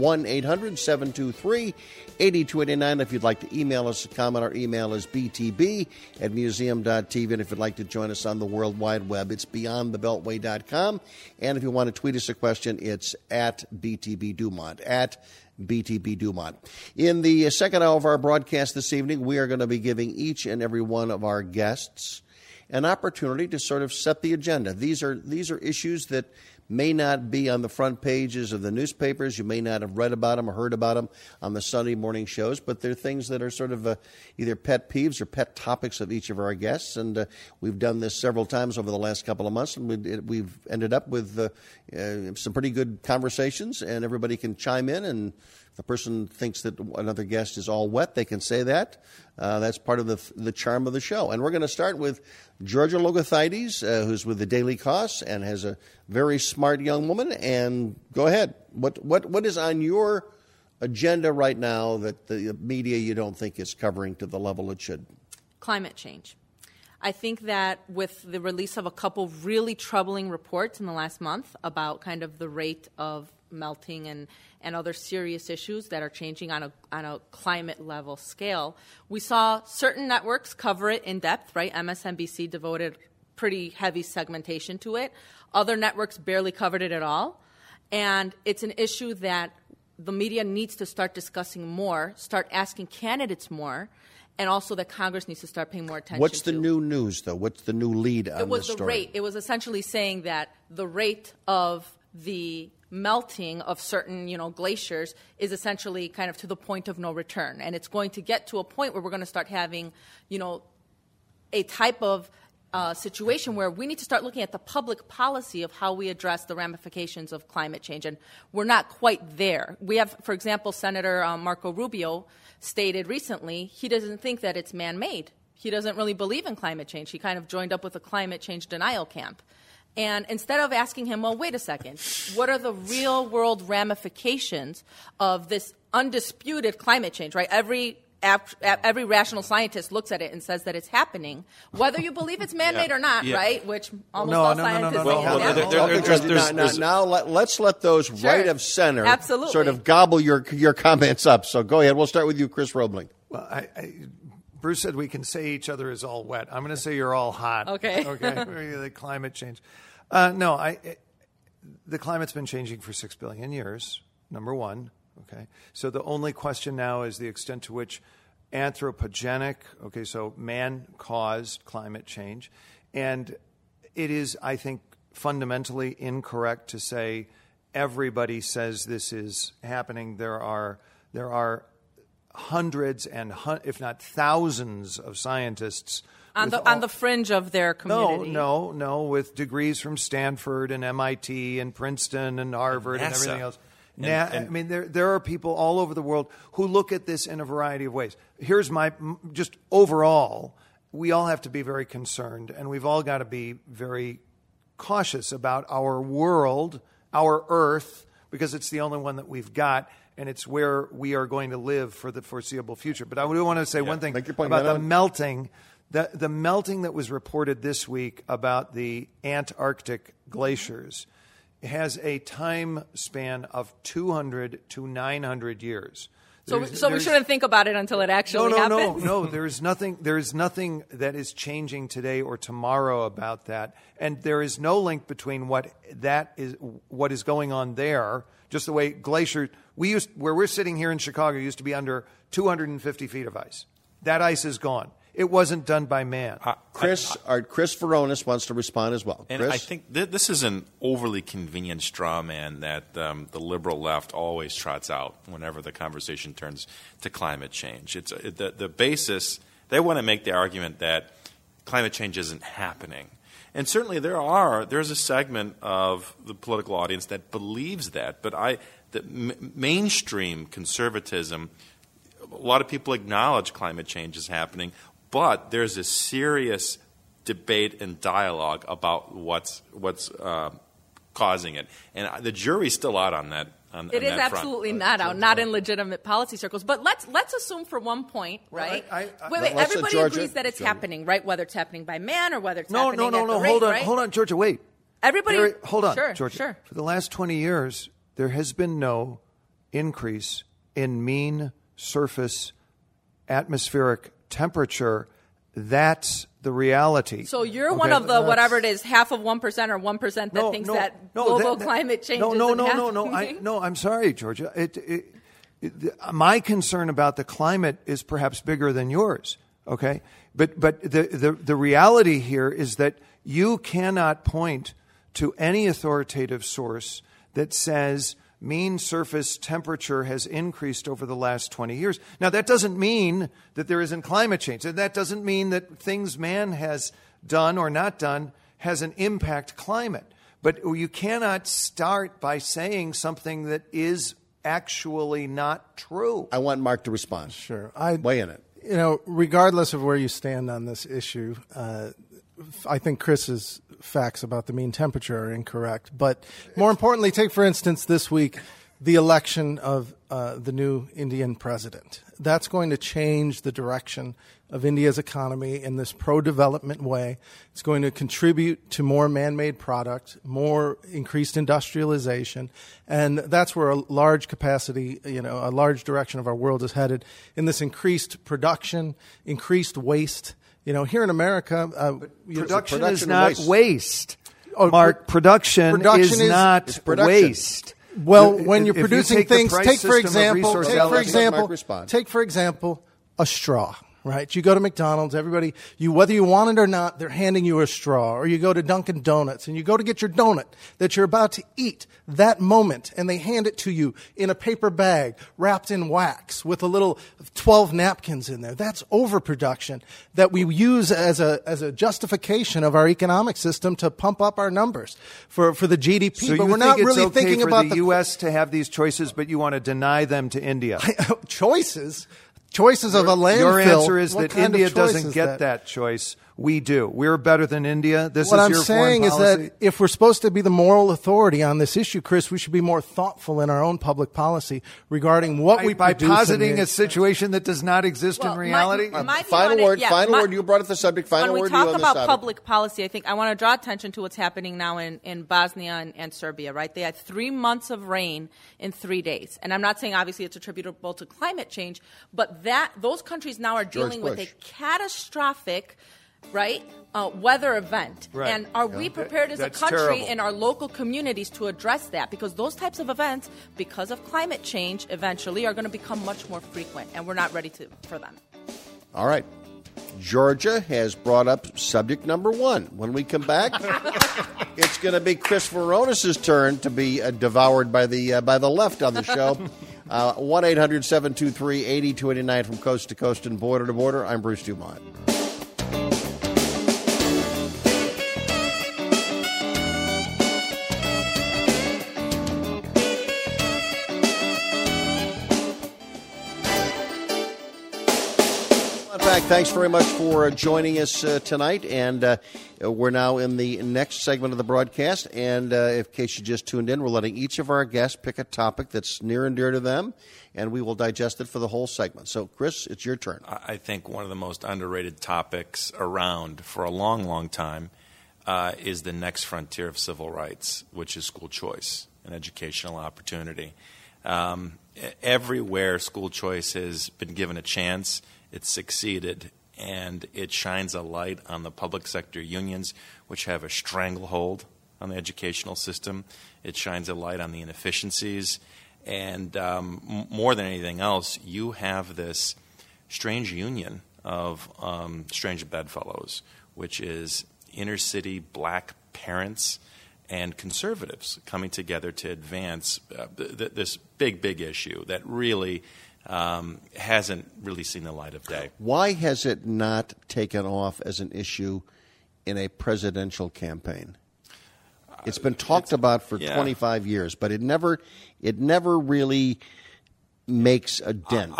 1-800-723-8289. If you'd like to email us a comment, our email is btb@museum.tv. And if you'd like to join us on the World Wide Web, it's beyondthebeltway.com. And if you want to tweet us a question, it's at BTB Dumont, at BTB Dumont. In the second hour of our broadcast this evening, we are going to be giving each and every one of our guests an opportunity to sort of set the agenda. These are issues that may not be on the front pages of the newspapers. You may not have read about them or heard about them on the Sunday morning shows, but they're things that are sort of either pet peeves or pet topics of each of our guests. And we've done this several times over the last couple of months, and we've ended up with some pretty good conversations, and everybody can chime in. And if the person thinks that another guest is all wet, they can say that. That's part of the charm of the show. And we're going to start with Georgia Logothaides, who's with the Daily Kos and has a very smart young woman. And go ahead. What is on your agenda right now that the media you don't think is covering to the level it should? Climate change. I think that with the release of a couple really troubling reports in the last month about kind of the rate of melting and other serious issues that are changing on a climate level scale, we saw certain networks cover it in depth, right? MSNBC devoted pretty heavy segmentation to it. Other networks barely covered it at all. And it's an issue that the media needs to start discussing more, start asking candidates more, and also that Congress needs to start paying more attention to. What's the new news, though? What's the new lead on this story? It was the rate. It was essentially saying that the rate of the melting of certain, glaciers is essentially kind of to the point of no return. And it's going to get to a point where we're going to start having, a type of situation where we need to start looking at the public policy of how we address the ramifications of climate change. And we're not quite there. We have, for example, Senator Marco Rubio stated recently he doesn't think that it's man-made. He doesn't really believe in climate change. He kind of joined up with a climate change denial camp. And instead of asking him, well, wait a second, what are the real-world ramifications of this undisputed climate change, right? Every rational scientist looks at it and says that it's happening, whether you believe it's man-made or not, right? Which almost all scientists say. Now let's let those right of center Absolutely. sort of gobble your comments up. So go ahead. We'll start with you, Chris Roebling. Well, Bruce said we can say each other is all wet. I'm going to say you're all hot. Okay. The climate change. The climate's been changing for 6 billion years, number one. Okay. So the only question now is the extent to which anthropogenic. Okay, so man-caused climate change. And it is, I think, fundamentally incorrect to say everybody says this is happening. There are hundreds and if not thousands of scientists on the fringe of their community. No, with degrees from Stanford and MIT and Princeton and Harvard and everything else. I mean, there are people all over the world who look at this in a variety of ways. Here's just overall, we all have to be very concerned, and we've all got to be very cautious about our world, our Earth, because it's the only one that we've got, and it's where we are going to live for the foreseeable future. But I do want to say one thing about the melting. The melting that was reported this week about the Antarctic glaciers has a time span of 200 to 900 years. So we shouldn't think about it until it actually happens? No. There is nothing that is changing today or tomorrow about that. And there is no link between what is going on there, just the way glaciers, where we're sitting here in Chicago, used to be under 250 feet of ice. That ice is gone. It wasn't done by man. Chris Veronis wants to respond as well. And I think this is an overly convenient straw man that the liberal left always trots out whenever the conversation turns to climate change. It's the basis. They want to make the argument that climate change isn't happening. And certainly there's a segment of the political audience that believes that. But mainstream conservatism, a lot of people acknowledge climate change is happening. But there's a serious debate and dialogue about what's causing it, and the jury's still out on that. It is absolutely not out, not in legitimate policy circles. But let's assume for one point, right? Wait. Everybody agrees that it's happening, right? Whether it's happening by man or whether it's happening at the rate, Hold on, Georgia. Wait. Hold on, sure, Georgia. Sure. For the last 20 years, there has been no increase in mean surface atmospheric temperature. That's the reality. So you're one of the whatever it is, half of 1% or 1% that thinks that global climate change isn't happening? No, I'm sorry, Georgia. My concern about the climate is perhaps bigger than yours. Okay, but the reality here is that you cannot point to any authoritative source that says mean surface temperature has increased over the last 20 years. Now, that doesn't mean that there isn't climate change. And that doesn't mean that things man has done or not done has an impact climate. But you cannot start by saying something that is actually not true. I want Mark to respond. Sure. Weigh in it. Regardless of where you stand on this issue, I think Chris's facts about the mean temperature are incorrect. But more importantly, take, for instance, this week, the election of the new Indian president. That's going to change the direction of India's economy in this pro-development way. It's going to contribute to more man-made product, more increased industrialization, and that's where a large capacity, a large direction of our world is headed in this increased production, increased waste. Here in America, production is not waste. Mark, production is not waste. Well, when you're producing things, take for example, a straw. Right? You go to McDonald's, everybody, whether you want it or not, they're handing you a straw. Or you go to Dunkin' Donuts and you go to get your donut that you're about to eat that moment, and they hand it to you in a paper bag wrapped in wax with a little 12 napkins in there. That's overproduction that we use as a justification of our economic system to pump up our numbers for the GDP. So but we're not really thinking about the U.S. to have these choices, but you want to deny them to India. Choices of a landfill. Your answer is that India doesn't get that choice. We do. We're better than India. What I'm saying is that if we're supposed to be the moral authority on this issue, Chris, we should be more thoughtful in our own public policy regarding what we by produce. By positing a situation that does not exist in reality. Final word. You brought up the subject. Final word. When we talk about public policy, I think I want to draw attention to what's happening now in Bosnia and Serbia. Right? They had 3 months of rain in 3 days, and I'm not saying obviously it's attributable to climate change, but those countries now are dealing with a catastrophic weather event. Right. And are we prepared as a country in our local communities to address that? Because those types of events, because of climate change, eventually are going to become much more frequent, and we're not ready for them. All right. Georgia has brought up subject number 1. When we come back, it's going to be Chris Veronis' turn to be devoured by the left on the show. 1-800-723-8289 from coast to coast and border to border. I'm Bruce Dumont. Thanks very much for joining us tonight, and we're now in the next segment of the broadcast, and in case you just tuned in, we're letting each of our guests pick a topic that's near and dear to them, and we will digest it for the whole segment. So, Chris, it's your turn. I think one of the most underrated topics around for a long, long time is the next frontier of civil rights, which is school choice and educational opportunity. Everywhere school choice has been given a chance, it's succeeded, and it shines a light on the public sector unions, which have a stranglehold on the educational system. It shines a light on the inefficiencies, and more than anything else, you have this strange union of strange bedfellows, which is inner-city black parents and conservatives coming together to advance this big issue that really hasn't really seen the light of day. Why has it not taken off as an issue in a presidential campaign? It's been talked about for 25 years, but it never really makes a dent.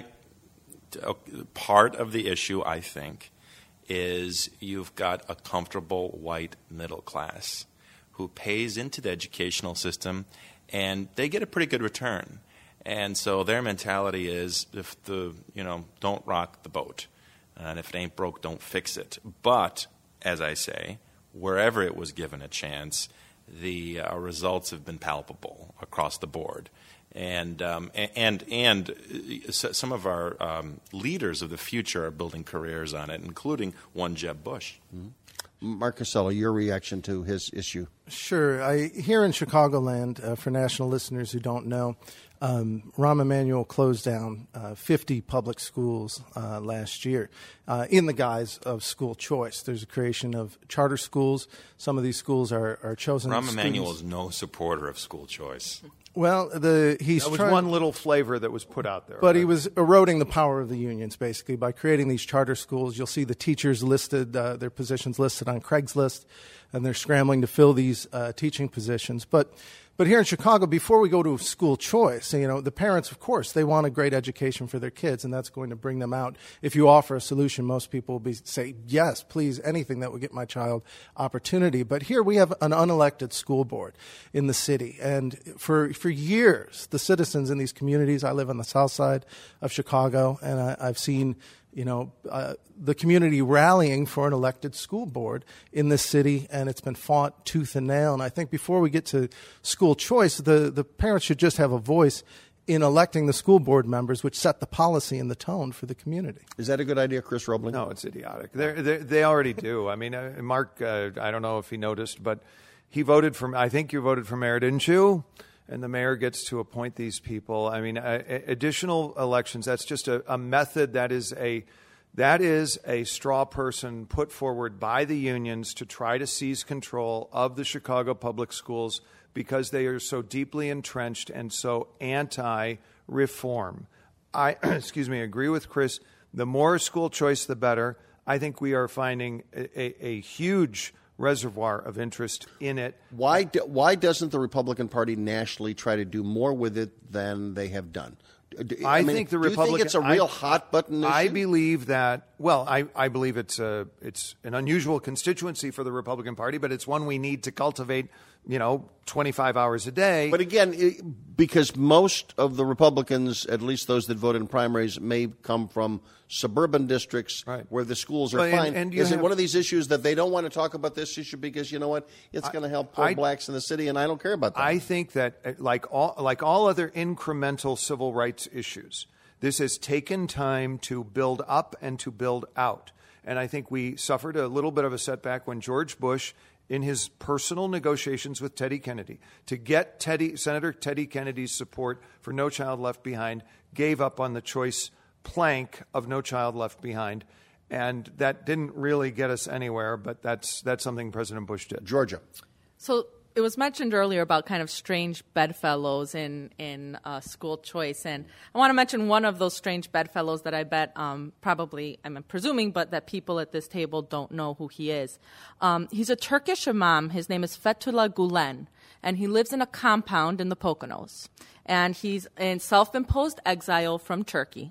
Part of the issue, I think, is you've got a comfortable white middle class who pays into the educational system, and they get a pretty good return. And so their mentality is, if don't rock the boat, and if it ain't broke, don't fix it. But as I say, wherever it was given a chance, the results have been palpable across the board. And some of our leaders of the future are building careers on it, including one Jeb Bush. Mm-hmm. Mark Casella, your reaction to his issue? Sure. Here in Chicagoland, for national listeners who don't know, Rahm Emanuel closed down 50 public schools last year in the guise of school choice. There's a creation of charter schools. Some of these schools are chosen. Rahm Emanuel is no supporter of school choice. Well, that was one little flavor that was put out there. But right? He was eroding the power of the unions, basically, by creating these charter schools. You'll see the teachers listed, their positions listed on Craigslist, and they're scrambling to fill these teaching positions. But here in Chicago, before we go to school choice, the parents, of course, they want a great education for their kids, and that's going to bring them out. If you offer a solution, most people will say, yes, please, anything that will get my child opportunity. But here we have an unelected school board in the city. And for years, the citizens in these communities, I live on the south side of Chicago, and I've seen the community rallying for an elected school board in this city, and it's been fought tooth and nail. And I think before we get to school choice, the parents should just have a voice in electing the school board members, which set the policy and the tone for the community. Is that a good idea, Chris Roebling? No, it's idiotic. They already do. I mean, Mark, I don't know if he noticed, but I think you voted for mayor, didn't you? And the mayor gets to appoint these people. I mean, additional elections, that's just a method that is a straw person put forward by the unions to try to seize control of the Chicago public schools because they are so deeply entrenched and so anti-reform. I agree with Chris. The more school choice, the better. I think we are finding a huge reservoir of interest in it. Why doesn't the Republican Party nationally try to do more with it than they have done? I think the Republican. Do you think it's a real hot button issue? I believe that. Well, I believe it's an unusual constituency for the Republican Party, but it's one we need to cultivate. 25 hours a day. But again, because most of the Republicans, at least those that vote in primaries, may come from suburban districts where the schools are fine. And is it one of these issues that they don't want to talk about this issue because, you know what, it's going to help poor blacks in the city, and I don't care about that? I think that, like all other incremental civil rights issues, this has taken time to build up and to build out. And I think we suffered a little bit of a setback when George Bush, in his personal negotiations with Teddy Kennedy, to get Senator Teddy Kennedy's support for No Child Left Behind, gave up on the choice plank of No Child Left Behind. And that didn't really get us anywhere, but that's something President Bush did. Georgia. So it was mentioned earlier about kind of strange bedfellows in school choice, and I want to mention one of those strange bedfellows that I bet probably, I'm presuming, but that people at this table don't know who he is. He's a Turkish imam. His name is Fethullah Gulen, and he lives in a compound in the Poconos, and he's in self-imposed exile from Turkey.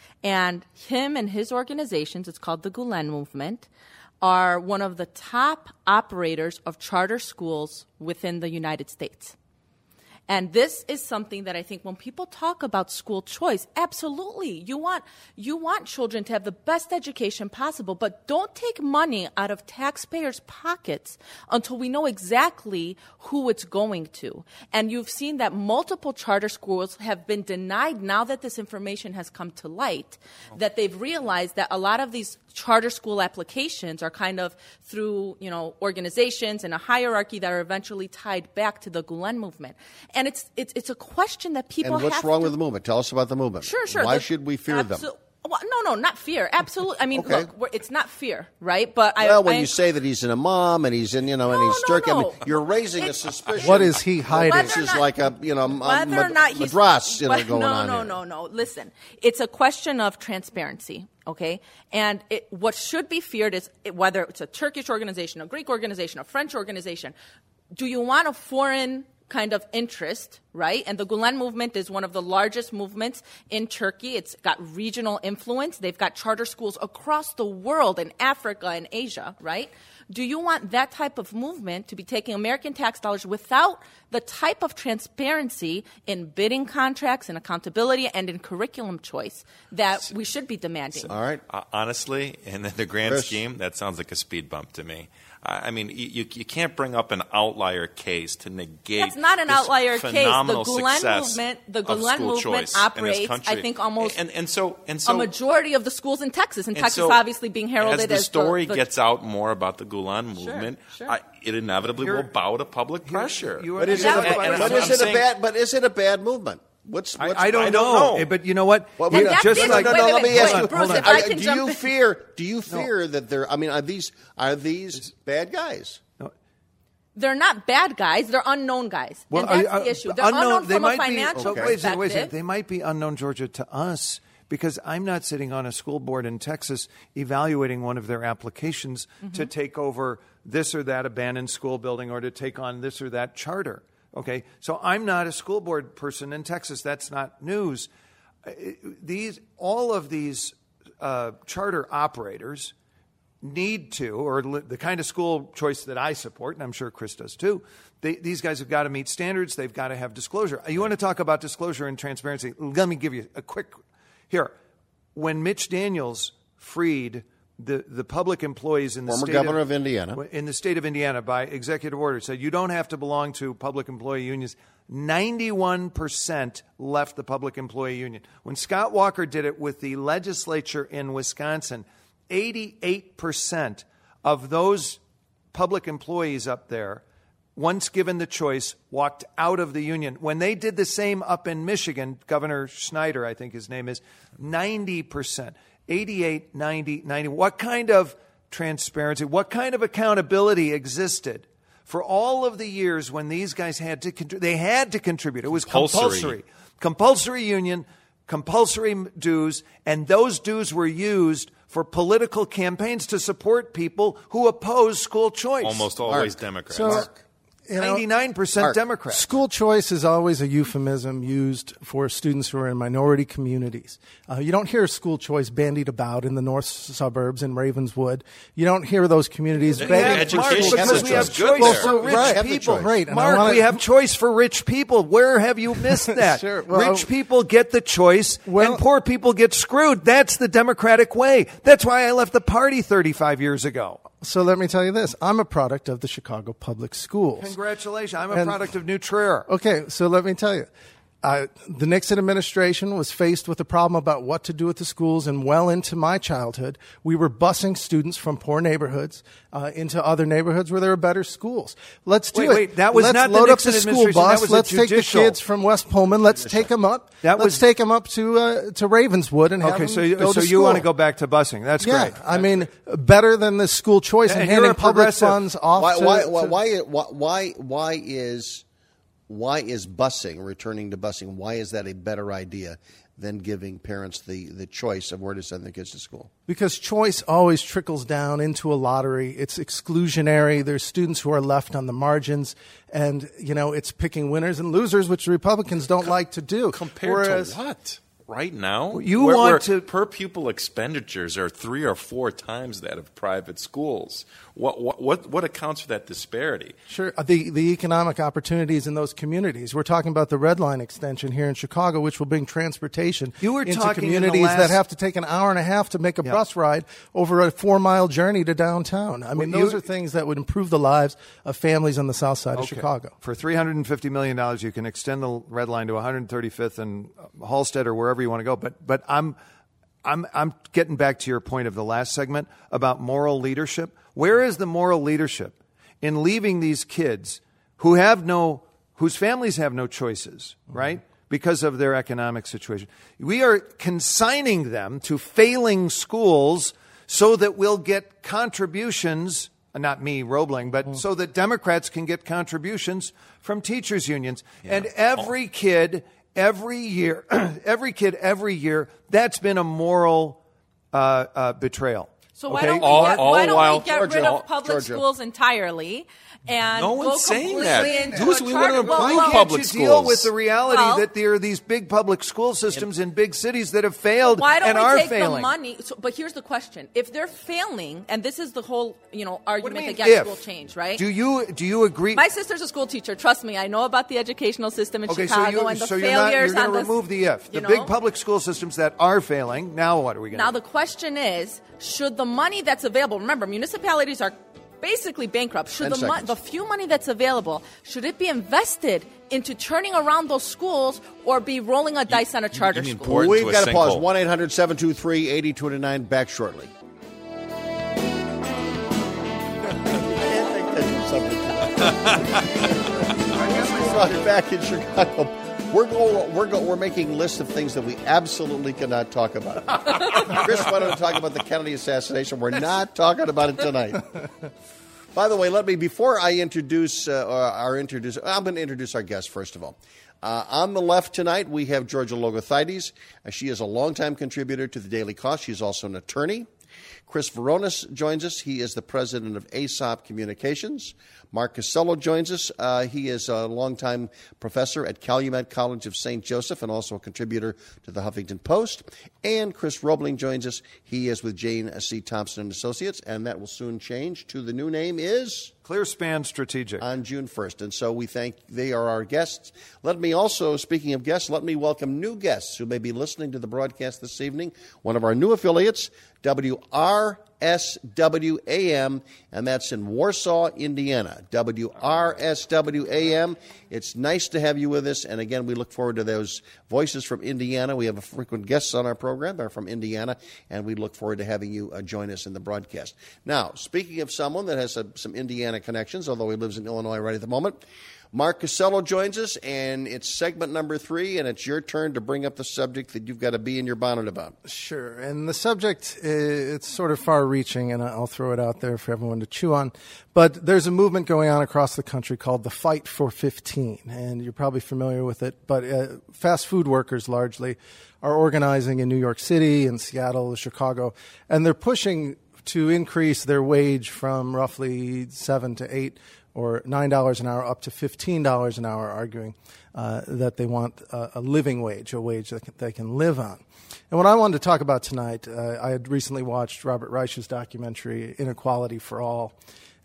And him and his organizations, it's called the Gulen Movement, are one of the top operators of charter schools within the United States. And this is something that I think when people talk about school choice, absolutely, you want children to have the best education possible, but don't take money out of taxpayers' pockets until we know exactly who it's going to. And you've seen that multiple charter schools have been denied now that this information has come to light, that they've realized that a lot of these charter school applications are kind of through, organizations and a hierarchy that are eventually tied back to the Gulen movement. And it's a question that people have. And what's wrong with the movement? Tell us about the movement. Sure. Why should we fear them? Well, no, not fear. Absolutely. I mean, okay. Look, it's not fear, right? But when you say that he's an imam and he's in, and he's Turkey, I mean, you're raising a suspicion. What is he hiding? This is like a, whether or not he's madras, going on here. No. Listen, it's a question of transparency. Okay, and what should be feared is whether it's a Turkish organization, a Greek organization, a French organization. Do you want a foreign kind of interest, right? And the Gulen movement is one of the largest movements in Turkey. It's got regional influence. They've got charter schools across the world in Africa and Asia, right? Do you want that type of movement to be taking American tax dollars without the type of transparency in bidding contracts and accountability and in curriculum choice that we should be demanding? All right. Honestly, in the grand scheme, that sounds like a speed bump to me. I mean, you can't bring up an outlier case to negate. That's not an outlier case. The Gulen movement operates, I think, almost and so a majority of the schools in Texas, and Texas obviously being heralded as the story gets out more about the Gulen movement. Sure. It inevitably will bow to public pressure. But is it a bad movement? I don't know. But you know what? Let me ask you. Bruce, if I can do you fear that there? I mean, are these bad guys? They're not bad guys. They're unknown guys. Well, and that's the issue. They're unknown from a financial perspective. Wait a second. They might be unknown, Georgia, to us because I'm not sitting on a school board in Texas evaluating one of their applications to take over this or that abandoned school building or to take on this or that charter. Okay, so I'm not a school board person in Texas. That's not news. All of these charter operators need to, or the kind of school choice that I support, and I'm sure Chris does too, these guys have got to meet standards. They've got to have disclosure. You want to talk about disclosure and transparency? Let me give you a quick here. When Mitch Daniels freed the public employees in the former governor of Indiana, in the state of Indiana, by executive order, said you don't have to belong to public employee unions. 91% left the public employee union. When Scott Walker did it with the legislature in Wisconsin, 88% of those public employees up there, once given the choice, walked out of the union. When they did the same up in Michigan, Governor Schneider, I think his name is, 90%. 88, 90, 90. What kind of transparency, what kind of accountability existed for all of the years when these guys had to contribute? They had to contribute. It was compulsory. Compulsory union, compulsory dues, and those dues were used for political campaigns to support people who oppose school choice. Almost always Democrats. So, 99% Democrats. School choice is always a euphemism used for students who are in minority communities. You don't hear school choice bandied about in the north suburbs in Ravenswood. You don't hear those communities bandied about. Because we have choice for rich people. Mark, we have choice for rich people. Where have you missed that? Sure. Well, rich people get the choice and poor people get screwed. That's the Democratic way. That's why I left the party 35 years ago. So let me tell you this. I'm a product of the Chicago Public Schools. Congratulations. I'm a product of New Trier. Okay, so let me tell you. The Nixon administration was faced with a problem about what to do with the schools, and well into my childhood, we were busing students from poor neighborhoods into other neighborhoods where there were better schools. Let's do it. Wait, that was Let's not the load Nixon up the school administration. That bus. was Let's take the judicial. kids from West Pullman. Let's take them up. Let's take them up to Ravenswood and have them go to you school. want to go back to busing? That's great. I mean, better than the school choice and you're handing a public progressive. funds off. Why is busing, returning to busing, why is that a better idea than giving parents the choice of where to send their kids to school? Because choice always trickles down into a lottery. It's exclusionary. There's students who are left on the margins, and it's picking winners and losers, which the Republicans don't like to do. Compared to what? Right now, where per pupil expenditures are 3 or 4 times that of private schools. What accounts for that disparity? Sure, the economic opportunities in those communities. We're talking about the Red Line extension here in Chicago, which will bring transportation into communities that have to take an hour and a half to make a bus ride over a 4-mile journey to downtown. I mean, those are things that would improve the lives of families on the south side of Chicago. For $350 million, you can extend the Red Line to 135th and Halstead or wherever you want to go. But I'm getting back to your point of the last segment about moral leadership. Where is the moral leadership in leaving these kids whose families have no choices, right? Because of their economic situation. We are consigning them to failing schools so that we'll get contributions, not me, Roebling, but so that Democrats can get contributions from teachers' unions. Yeah. And every kid every year, that's been a moral betrayal. So why don't we get rid of public schools entirely? And no one's saying that. We want to improve public schools. Deal with the reality that there are these big public school systems in big cities that have failed and are failing. Why don't we take the money? But here's the question: if they're failing, and this is the whole argument against school change, right? Do you agree? My sister's a school teacher. Trust me, I know about the educational system in Chicago and the failures. failures. You're going to remove the if. The big public school systems that are failing. Now what are we going to do? Now the question is: should the money that's available? Remember, municipalities are basically bankrupt. Should the few money that's available, should it be invested into turning around those schools or be rolling a dice on a charter school? We've got to pause. 1-800-723-8229. Back shortly. Back in Chicago. We're making lists of things that we absolutely cannot talk about. Chris wanted to talk about the Kennedy assassination. We're not talking about it tonight. By the way, before I introduce I'm going to introduce our guest first of all. On the left tonight, we have Georgia Logothaides. She is a longtime contributor to the Daily Kos. She's also an attorney. Chris Veronis joins us. He is the president of ASOP Communications. Mark Costello joins us. He is a longtime professor at Calumet College of St. Joseph and also a contributor to the Huffington Post. And Chris Roebling joins us. He is with Jane C. Thompson and Associates, and that will soon change to the new name is ClearSpan Strategic on June 1st. And so they are our guests. Let me also, speaking of guests, let me welcome new guests who may be listening to the broadcast this evening. One of our new affiliates, WRSWAM, and that's in Warsaw, Indiana. WRSWAM. It's nice to have you with us, and again, we look forward to those voices from Indiana. We have frequent guests on our program that are from Indiana, and we look forward to having you join us in the broadcast. Now, speaking of someone that has some Indiana connections, although he lives in Illinois right at the moment, Mark Costello joins us, and it's segment number 3, and it's your turn to bring up the subject that you've got a bee in your bonnet about. Sure, and the subject, it's sort of far-reaching, and I'll throw it out there for everyone to chew on. But there's a movement going on across the country called the Fight for 15, and you're probably familiar with it. But fast food workers largely are organizing in New York City and Seattle, Chicago, and they're pushing to increase their wage from roughly $7 to $8 or $9 an hour up to $15 an hour, arguing that they want a living wage, a wage that they can live on. And what I wanted to talk about tonight, I had recently watched Robert Reich's documentary, Inequality for All,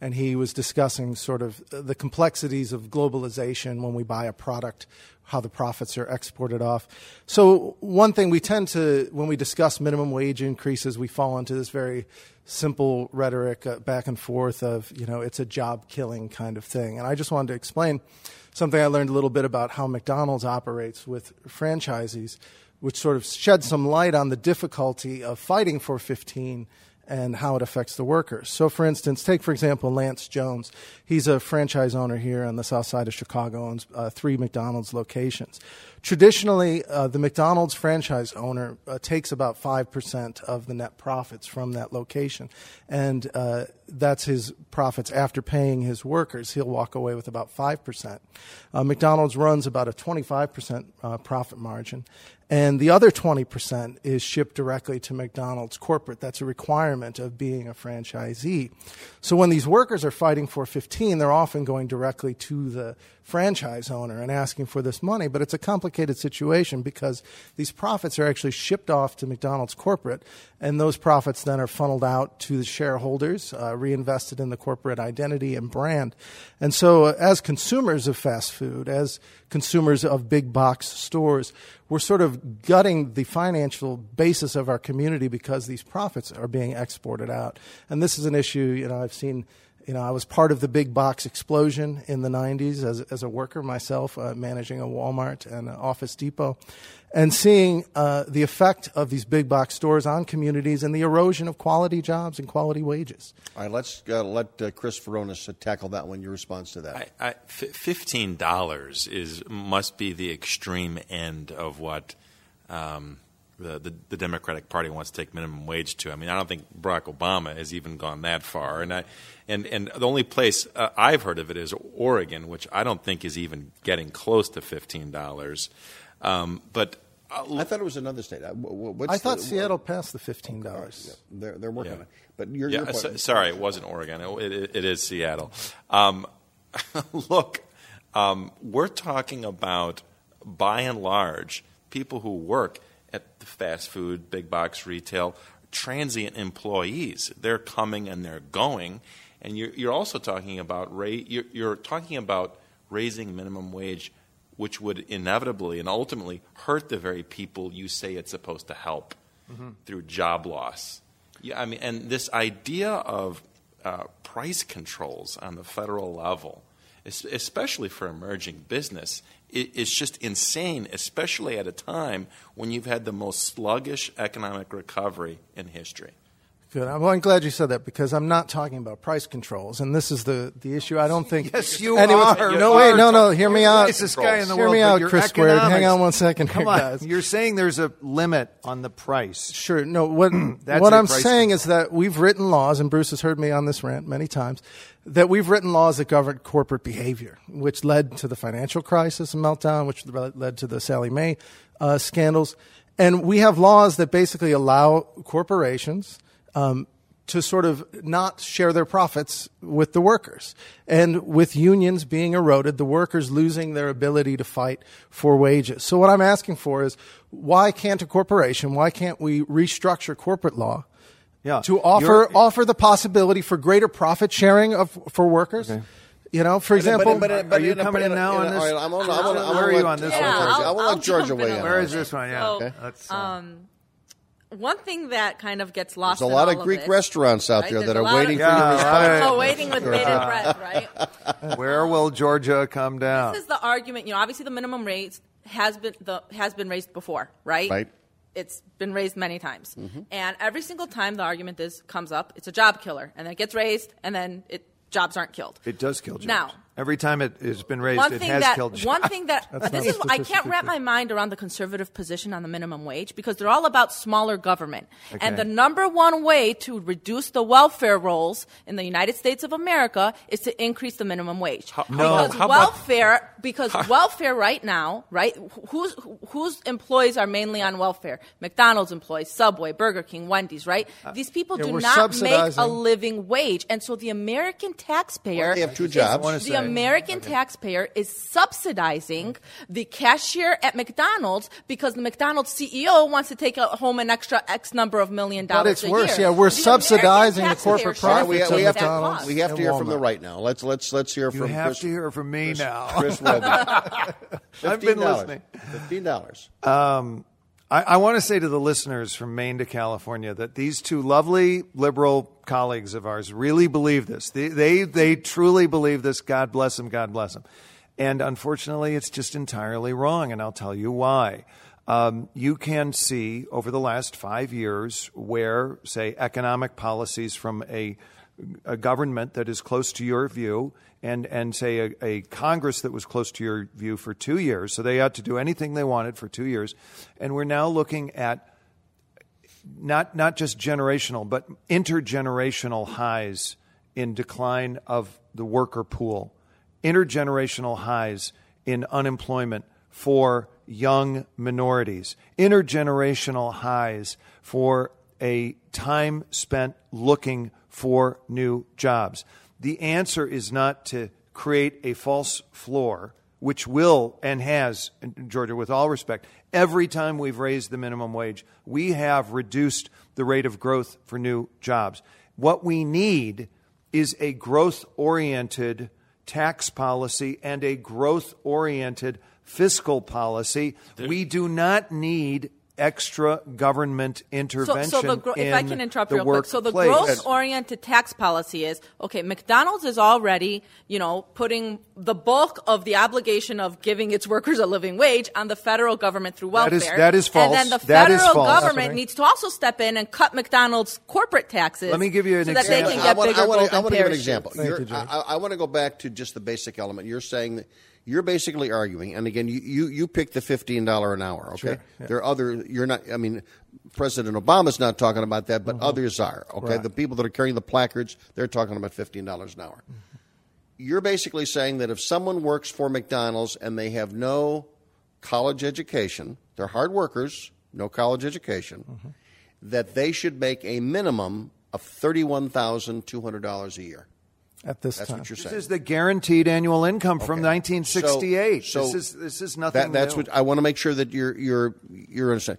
and he was discussing sort of the complexities of globalization when we buy a product, how the profits are exported off. So one thing we tend to, when we discuss minimum wage increases, we fall into this very simple rhetoric back and forth of, it's a job-killing kind of thing. And I just wanted to explain something I learned a little bit about how McDonald's operates with franchisees, which sort of sheds some light on the difficulty of fighting for 15 and how it affects the workers. So, for instance, take, for example, Lance Jones. He's a franchise owner here on the south side of Chicago, owns 3 McDonald's locations. Traditionally, the McDonald's franchise owner takes about 5% of the net profits from that location, and that's his profits after paying his workers. He'll walk away with about 5%. McDonald's runs about a 25% profit margin, and the other 20% is shipped directly to McDonald's corporate. That's a requirement of being a franchisee. So when these workers are fighting for 15, they're often going directly to the franchise owner and asking for this money. But it's a complicated situation because these profits are actually shipped off to McDonald's corporate, and those profits then are funneled out to the shareholders, reinvested in the corporate identity and brand. And so as consumers of fast food, as consumers of big box stores, we're sort of gutting the financial basis of our community because these profits are being exported out. And this is an issue, I've seen, I was part of the big box explosion in the 90s as a worker myself, managing a Walmart and an Office Depot, and seeing the effect of these big box stores on communities and the erosion of quality jobs and quality wages. All right, let's let Chris Veronis tackle that one, your response to that. $15 must be the extreme end of what the Democratic Party wants to take minimum wage to. I mean, I don't think Barack Obama has even gone that far. And the only place I've heard of it is Oregon, which I don't think is even getting close to $15. But I thought it was another state. I thought Seattle passed the $15. Okay. Yeah, they're working on it. But your point. Sorry, it wasn't Oregon. It is Seattle. Look, we're talking about, by and large, people who work at the fast food, big box retail, transient employees. They're coming and they're going, and you're also talking about you're talking about raising minimum wage, which would inevitably and ultimately hurt the very people you say it's supposed to help through job loss. Yeah, I mean, and this idea of price controls on the federal level, especially for emerging business, is just insane, especially at a time when you've had the most sluggish economic recovery in history. Good. Well, I'm glad you said that because I'm not talking about price controls, and this is the issue. I don't think. Yes, you are. No. Hear me out. Nicest guy in the world. Hear me out, Chris Squared. Hang on one second. Come on. You're saying there's a limit on the price. Sure. No. What I'm saying is that we've written laws, and Bruce has heard me on this rant many times, that we've written laws that govern corporate behavior, which led to the financial crisis and meltdown, which led to the Sallie Mae scandals, and we have laws that basically allow corporations to sort of not share their profits with the workers. And with unions being eroded, the workers losing their ability to fight for wages. So what I'm asking for is, why can't a corporation, why can't we restructure corporate law to offer the possibility for greater profit sharing for workers? Okay. For example, are you coming in now on this? Where are you on this one? I want to let Georgia weigh in. Where is this one? Yeah. Okay. One thing that kind of gets lost. There's a lot of Greek restaurants out there that are waiting for your response. Oh, waiting with bated breath, right? Where will Georgia come down? This is the argument. Obviously the minimum rate has been raised before, right? Right. It's been raised many times, and every single time the argument comes up, it's a job killer, and then it gets raised, and then jobs aren't killed. It does kill jobs. Now, every time it has been raised, it has killed jobs. One thing that I can't wrap my mind around the conservative position on the minimum wage because they're all about smaller government. Okay. And the number one way to reduce the welfare rolls in the United States of America is to increase the minimum wage. Because welfare right now, right? Whose employees are mainly on welfare? McDonald's employees, Subway, Burger King, Wendy's, right? These people do not make a living wage, and so the American taxpayer they have two jobs. The American taxpayer is subsidizing the cashier at McDonald's because the McDonald's CEO wants to take home an extra X number of $1 million But it's a worse. year. Yeah, we're The subsidizing the American corporate taxpayer should profits pay of that McDonald's. cost. We have to hear from the Walmart. right now. Let's hear from You have Chris. to hear from me now. Chris Roby. I've been listening. $15. I want to say to the listeners from Maine to California that these two lovely liberal colleagues of ours really believe this. They truly believe this. God bless them. God bless them. And unfortunately, it's just entirely wrong, and I'll tell you why. You can see over the last 5 years where, say, economic policies from a government that is close to your view and say a Congress that was close to your view for 2 years, so they had to do anything they wanted for 2 years, and we're now looking at not just generational but intergenerational highs in decline of the worker pool, intergenerational highs in unemployment for young minorities, intergenerational highs for a time spent looking for new jobs. The answer is not to create a false floor, which will and has, Georgia, with all respect, every time we've raised the minimum wage, we have reduced the rate of growth for new jobs. What we need is a growth-oriented tax policy and a growth-oriented fiscal policy. We do not need extra government intervention if I can interrupt in the real quick. So the workplace. growth-oriented tax policy is, okay, McDonald's is already, putting the bulk of the obligation of giving its workers a living wage on the federal government through welfare. That is false. And then the That is federal false. government needs to also step in and cut McDonald's corporate taxes. Let me give you an so that they example. can get bigger I golden want to give an parachutes. example. Thank you, George. I want to go back to just the basic element. You're saying that you're basically arguing, and again, you picked the $15 an hour. Okay, Sure, yeah. there are other. You're not. I mean, President Obama's not talking about that, but others are. Okay, Right. the people that are carrying the placards, they're talking about $15 an hour. You're basically saying that if someone works for McDonald's and they have no college education, they're hard workers, no college education, that they should make a minimum of $31,200 a year. At this That's time. what you're This saying. is the guaranteed annual income from 1968. So this is nothing that's new. what I want to make sure that you're understanding.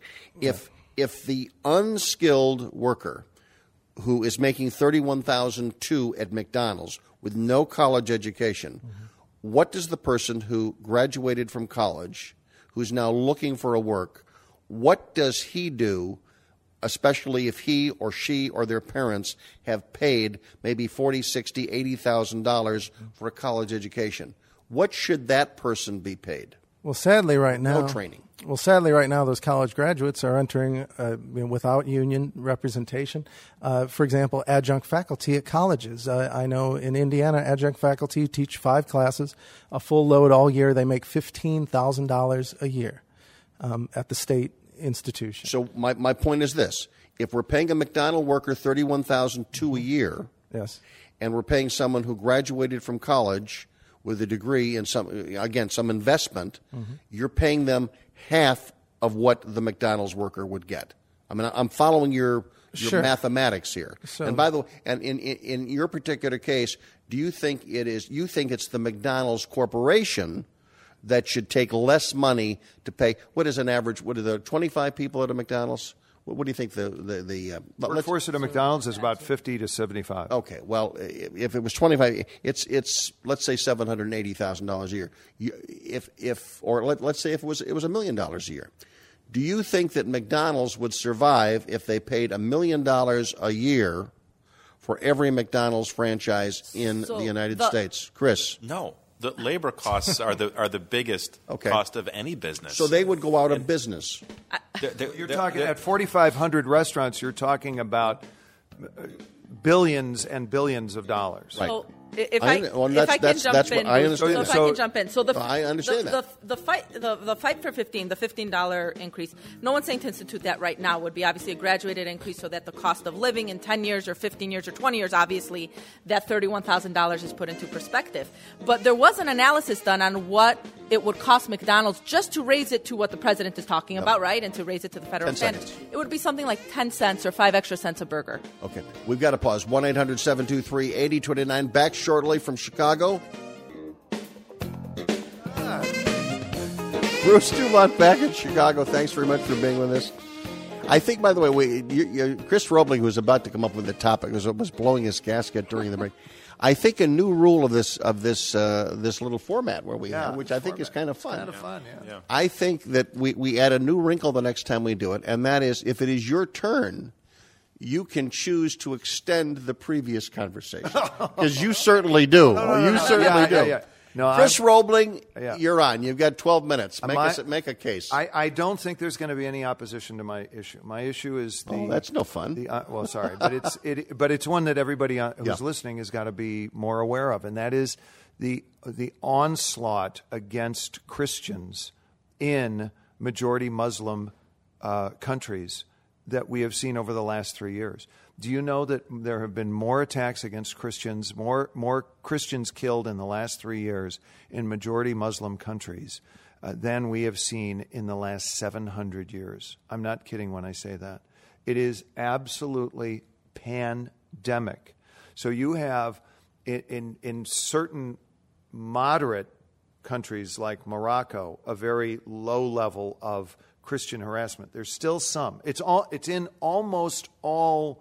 If the unskilled worker who is making $31,200 at McDonald's with no college education, what does the person who graduated from college, who's now looking for a work, what does he do? Especially if he or she or their parents have paid maybe $40,000, $60,000, $80,000 for a college education. What should that person be paid? Well, sadly, right now, No training. Well, sadly, right now, those college graduates are entering without union representation. For example, adjunct faculty at colleges. I know in Indiana, adjunct faculty teach 5 classes, a full load all year. They make $15,000 a year at the state institution. So my point is this. If we're paying a McDonald worker $31,200 a year, Yes. and we're paying someone who graduated from college with a degree and some investment, you're paying them half of what the McDonald's worker would get. I mean, I'm following your Sure. mathematics here. So- And by the way, and in your particular case, do you think it's the McDonald's corporation that should take less money to pay? What is an average? What are the 25 people at a McDonald's? What do you think the Workforce at a McDonald's is about 50 to 75. Okay, well, if it was 25, it's let's say $780,000 a year. Let's say if it was $1 million a year. Do you think that McDonald's would survive if they paid $1 million a year for every McDonald's franchise in the United States? Chris? No. The labor costs are the biggest cost of any business. So they would go out of business. You're talking at 4,500 restaurants. You're talking about billions and billions of dollars. Right. So if I can jump in, I understand. So if I can jump in, so I understand the fight for the $15 increase. No one's saying to institute that right now. Would be obviously a graduated increase, so that the cost of living in 10 years or 15 years or 20 years, obviously, that $31,000 is put into perspective. But there was an analysis done on what it would cost McDonald's just to raise it to what the president is talking about, right, and to raise it to the federal 10 standard. seconds. It would be something like 10 cents or 5 extra cents a burger. Okay, we've got to pause. 1-800-723-8029. Back shortly from Chicago. Bruce Dumont back in Chicago. Thanks very much for being with us. I think, by the way, Chris Roebling, who was about to come up with the topic, was blowing his gasket during the break. I think a new rule of this little format where we have, which I think is kind of fun. Kind of fun, yeah. I think that we add a new wrinkle the next time we do it, and that is if it is your turn, you can choose to extend the previous conversation. Because you certainly do. You certainly do. Yeah. No, Chris Roebling, you're on. You've got 12 minutes. Make a case. I don't think there's going to be any opposition to my issue. My issue is that's no fun. Sorry, but it's one that everybody who's listening has got to be more aware of, and that is the onslaught against Christians in majority Muslim countries that we have seen over the last 3 years. Do you know that there have been more attacks against Christians, more Christians killed in the last 3 years in majority Muslim countries than we have seen in the last 700 years? I'm not kidding when I say that. It is absolutely pandemic. So you have, in certain moderate countries like Morocco, a very low level of Christian harassment. There's still some. It's in almost all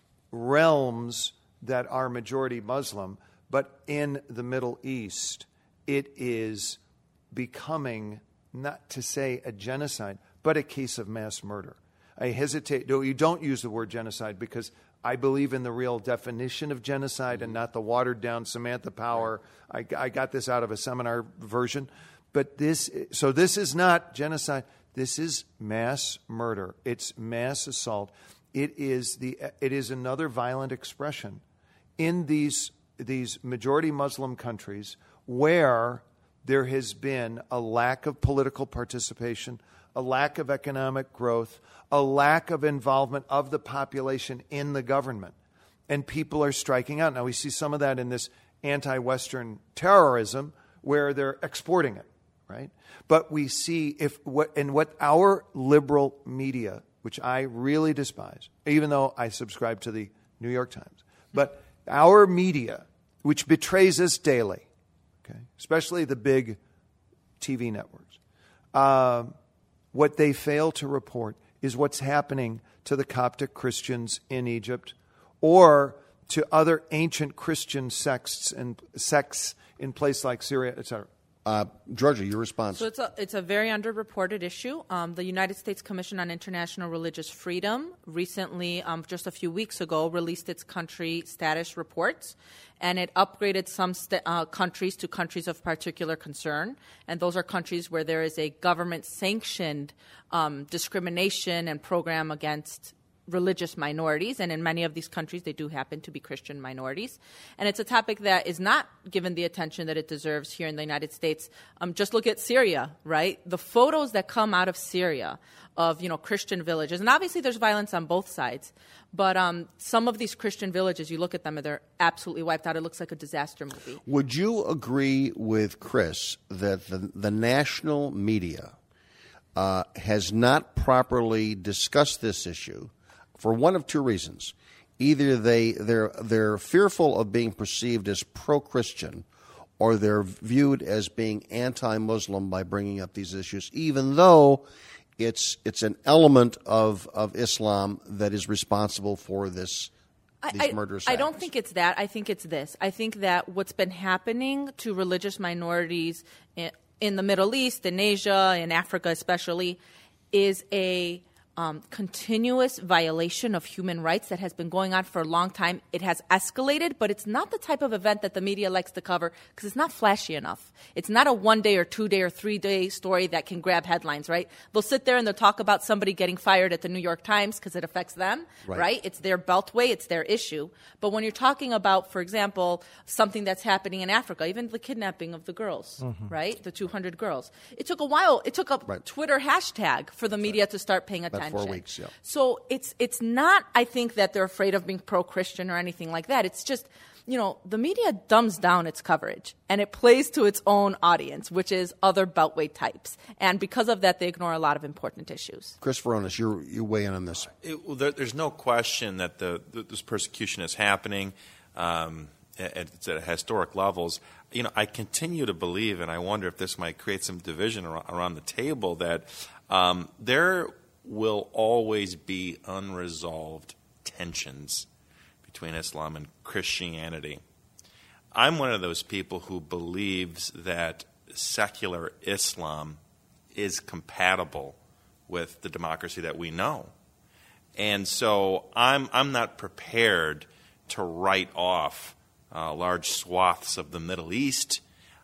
realms that are majority Muslim, but in the Middle East, it is becoming, not to say a genocide, but a case of mass murder. I hesitate. No, you don't use the word genocide because I believe in the real definition of genocide and not the watered-down Samantha Power. I got this out of a seminar version. But this is not genocide. This is mass murder. It's mass assault. It is another violent expression in these majority Muslim countries where there has been a lack of political participation, a lack of economic growth, a lack of involvement of the population in the government, and people are striking out. Now we see some of that in this anti-Western terrorism where they're exporting it, right? But we see what our liberal media, which I really despise, even though I subscribe to the New York Times. But our media, which betrays us daily, okay, especially the big TV networks, what they fail to report is what's happening to the Coptic Christians in Egypt or to other ancient Christian sects in places like Syria, etc. Georgia, your response. So it's a very underreported issue. The United States Commission on International Religious Freedom recently, just a few weeks ago, released its country status reports, and it upgraded some countries to countries of particular concern. And those are countries where there is a government-sanctioned discrimination and program against religious minorities, and in many of these countries they do happen to be Christian minorities. And it's a topic that is not given the attention that it deserves here in the United States. Just look at Syria, right? The photos that come out of Syria of, Christian villages, and obviously there's violence on both sides, but some of these Christian villages, you look at them and they're absolutely wiped out. It looks like a disaster movie. Would you agree with Chris that the national media has not properly discussed this issue for one of two reasons? Either they're fearful of being perceived as pro-Christian, or they're viewed as being anti-Muslim by bringing up these issues, even though it's an element of Islam that is responsible for these murderous acts. I don't think it's that. I think it's this. I think that what's been happening to religious minorities in the Middle East, in Asia, in Africa especially, is a continuous violation of human rights that has been going on for a long time. It has escalated, but it's not the type of event that the media likes to cover because it's not flashy enough. It's not a 1 day or 2 day or 3 day story that can grab headlines, right? They'll sit there and they'll talk about somebody getting fired at the New York Times because it affects them, right? It's their beltway, it's their issue. But when you're talking about, for example, something that's happening in Africa, even the kidnapping of the girls, right? The 200 girls. It took a while. It took a Twitter hashtag for the media to start paying attention. 4 weeks, yeah. So it's not, I think, that they're afraid of being pro-Christian or anything like that. It's just, the media dumbs down its coverage, and it plays to its own audience, which is other beltway types. And because of that, they ignore a lot of important issues. Chris Veronis, you weigh in on this. There's no question that this persecution is happening. it's at historic levels. I continue to believe, and I wonder if this might create some division around the table, that there will always be unresolved tensions between Islam and Christianity. I'm one of those people who believes that secular Islam is compatible with the democracy that we know. And so I'm not prepared to write off large swaths of the Middle East.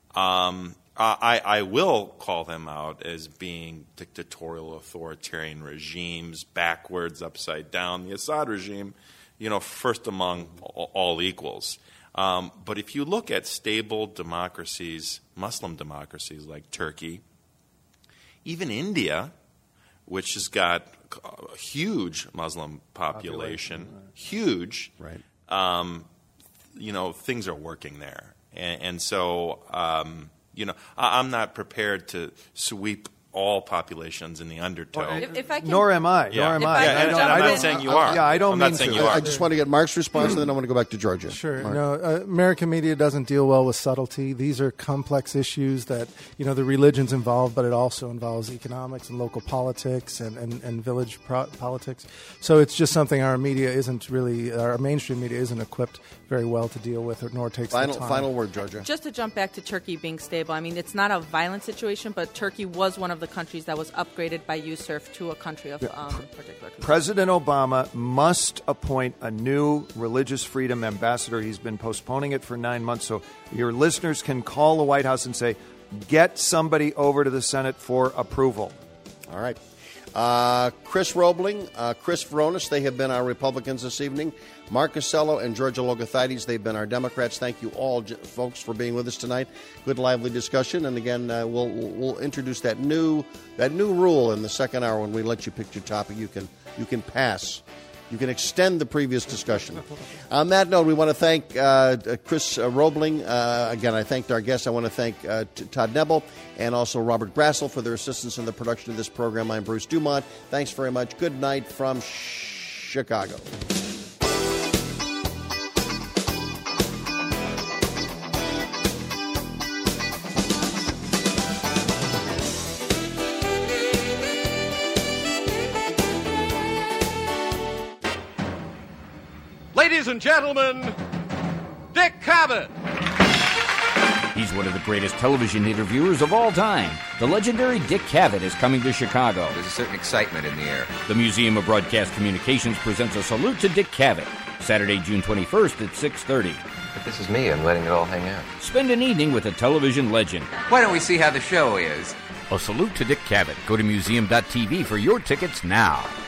I will call them out as being dictatorial, authoritarian regimes, backwards, upside down. The Assad regime, first among all equals. But if you look at stable democracies, Muslim democracies like Turkey, even India, which has got a huge Muslim population, huge, right? Things are working there, and so I'm not prepared to sweep all populations in the undertow. If I can, Nor am I. Yeah. Nor am I. Yeah, I'm not saying you are. Yeah, I don't I'm mean not saying to. you are. I just want to get Mark's response, and then I want to go back to Georgia. Sure. Mark. No, American media doesn't deal well with subtlety. These are complex issues that, the religion's involved, but it also involves economics and local politics and village politics. So it's just something our mainstream media isn't equipped very well to deal with, nor takes the time. Final word, Georgia. Just to jump back to Turkey being stable, it's not a violent situation, but Turkey was one of the countries that was upgraded by USCIRF to a country of particular concern. President Obama must appoint a new religious freedom ambassador. He's been postponing it for 9 months, so your listeners can call the White House and say, get somebody over to the Senate for approval. All right. Chris Roebling, Chris Veronis, they have been our Republicans this evening. Mark Costello and Georgia Logothaides, they've been our Democrats. Thank you all, folks, for being with us tonight. Good, lively discussion. And again, we'll introduce that new rule in the second hour when we let you pick your topic. You can pass. You can extend the previous discussion. On that note, we want to thank Chris Roebling. Again, I thanked our guests. I want to thank Todd Nebel and also Robert Grassel for their assistance in the production of this program. I'm Bruce Dumont. Thanks very much. Good night from Chicago. Ladies and gentlemen, Dick Cavett. He's one of the greatest television interviewers of all time. The legendary Dick Cavett is coming to Chicago. There's a certain excitement in the air. The Museum of Broadcast Communications presents a salute to Dick Cavett, Saturday, June 21st at 6:30. But this is me. I'm letting it all hang out. Spend an evening with a television legend. Why don't we see how the show is? A salute to Dick Cavett. Go to museum.tv for your tickets now.